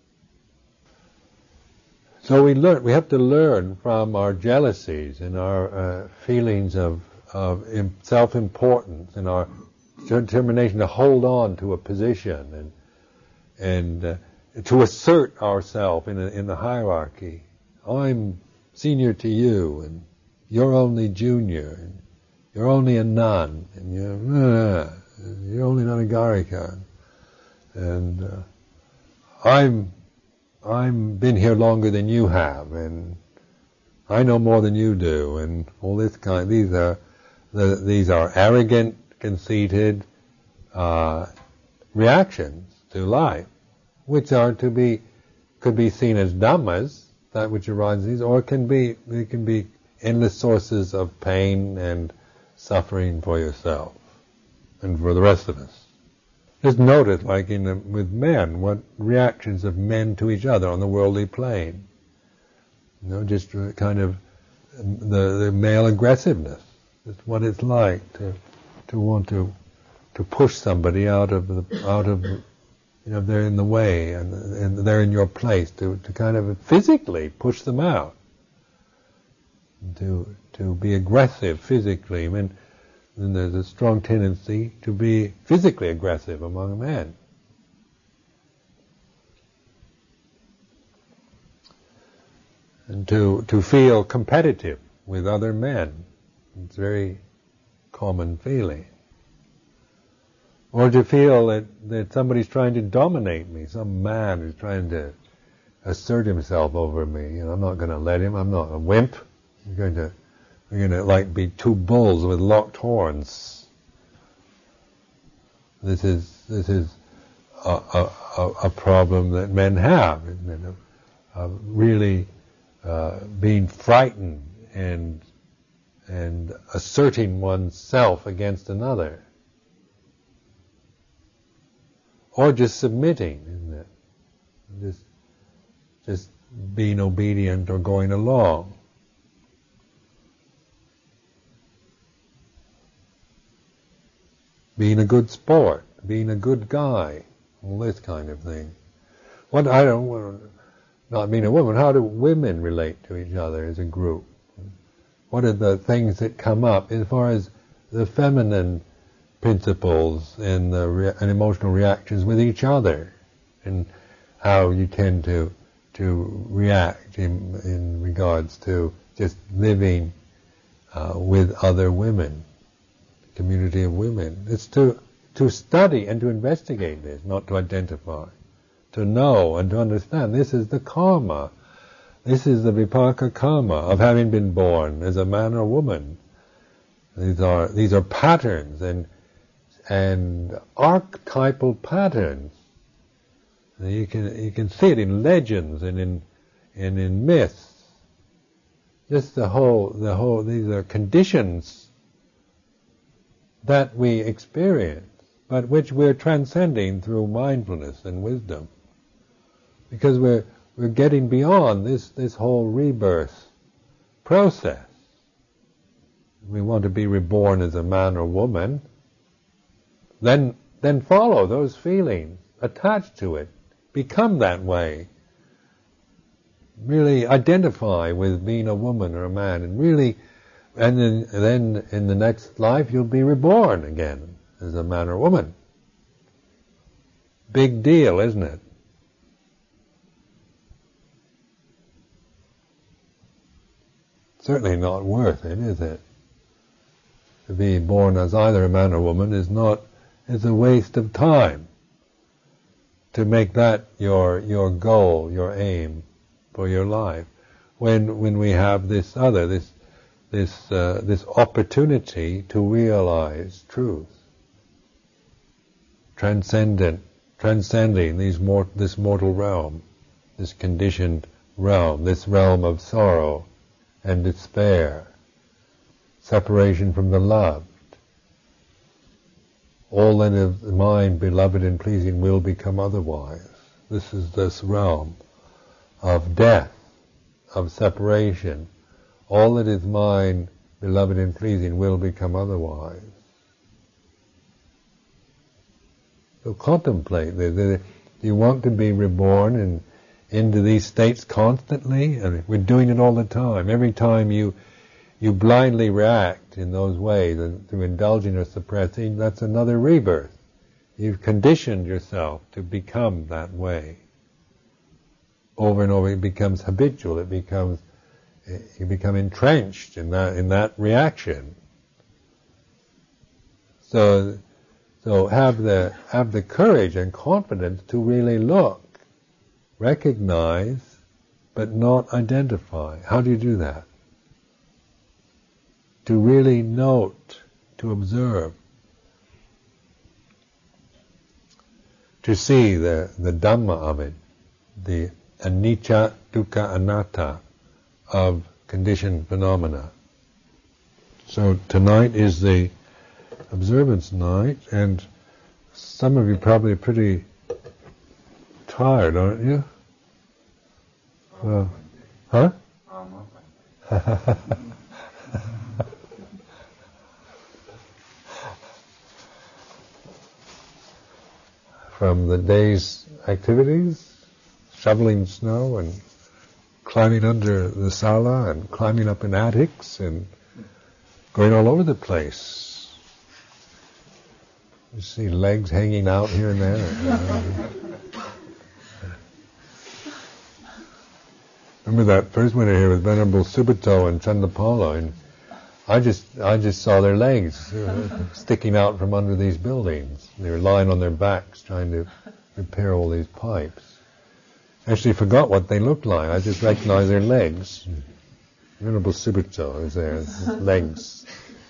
So we learn. We have to learn from our jealousies and our uh, feelings of of self-importance and our determination to hold on to a position and and uh, to assert ourselves in a, in the hierarchy. I'm senior to you, and you're only junior, and you're only a nun, and you're uh, you're only not a Garika, and uh, I'm I'm been here longer than you have, and I know more than you do, and all this kind. These are the, these are arrogant, conceited uh, reactions to life, which are to be could be seen as dhammas, that which arises, or can be it can be endless sources of pain and suffering for yourself and for the rest of us. Just notice, like in the, with men, what reactions of men to each other on the worldly plane. You know, just kind of the, the male aggressiveness. Just what it's like to to want to to push somebody out of the out of you know they're in the way and and they're in your place, to to kind of physically push them out. To to be aggressive physically. I mean, and there's a strong tendency to be physically aggressive among men. And to, to feel competitive with other men. It's a very common feeling. Or to feel that, that somebody's trying to dominate me, some man is trying to assert himself over me. You know, I'm not going to let him, I'm not a wimp. I'm going to, I'm going to like be two bulls with locked horns. This is, this is a, a, a problem that men have, isn't it? Of really uh, being frightened and and asserting oneself against another. Or just submitting, isn't it? Just, just being obedient or going along. Being a good sport, being a good guy, all this kind of thing. What I don't, not being a woman, how do women relate to each other as a group? What are the things that come up as far as the feminine principles and the rea- and emotional reactions with each other, and how you tend to to react in in regards to just living uh, with other women, community of women. It's to to study and to investigate this, not to identify, to know and to understand. This is the karma. This is the vipaka karma of having been born as a man or woman. These are these are patterns and and archetypal patterns. You can you can see it in legends and in and in myths. Just the whole the whole these are conditions that we experience, but which we're transcending through mindfulness and wisdom, because we're we're getting beyond this this whole rebirth process. We want to be reborn as a man or woman. Then, then follow those feelings, attach to it, become that way. Really identify with being a woman or a man, and really, and then, then in the next life you'll be reborn again as a man or woman. Big deal, isn't it? Certainly not worth it, is it? To be born as either a man or woman is not. It's a waste of time to make that your your goal, your aim for your life. When when we have this other, this this uh, this opportunity to realize truth, transcendent, transcending these mor- this mortal realm, this conditioned realm, this realm of sorrow and despair, separation from the loved. All that is mine, beloved and pleasing, will become otherwise. This is this realm of death, of separation. All that is mine, beloved and pleasing, will become otherwise. So contemplate this. Do you want to be reborn and into these states constantly? I mean, we're doing it all the time. Every time you you blindly react in those ways, and through indulging or suppressing, that's another rebirth. You've conditioned yourself to become that way. Over and over, it becomes habitual. It becomes, you become entrenched in that in that reaction. So, so have the have the courage and confidence to really look, recognize, but not identify. How do you do that? To really note, to observe, to see the, the Dhamma of it, the anicca, dukkha, anatta of conditioned phenomena. So tonight is the observance night, and some of you probably are pretty tired, aren't you? Uh, huh? From the day's activities, shoveling snow and climbing under the sala and climbing up in attics and going all over the place. You see legs hanging out here and there. Remember that first winter here with Venerable Subhato and Chandapala, and I just I just saw their legs uh, sticking out from under these buildings. They were lying on their backs trying to repair all these pipes. Actually forgot what they looked like. I just recognized their legs. Venerable Subhato was there, his legs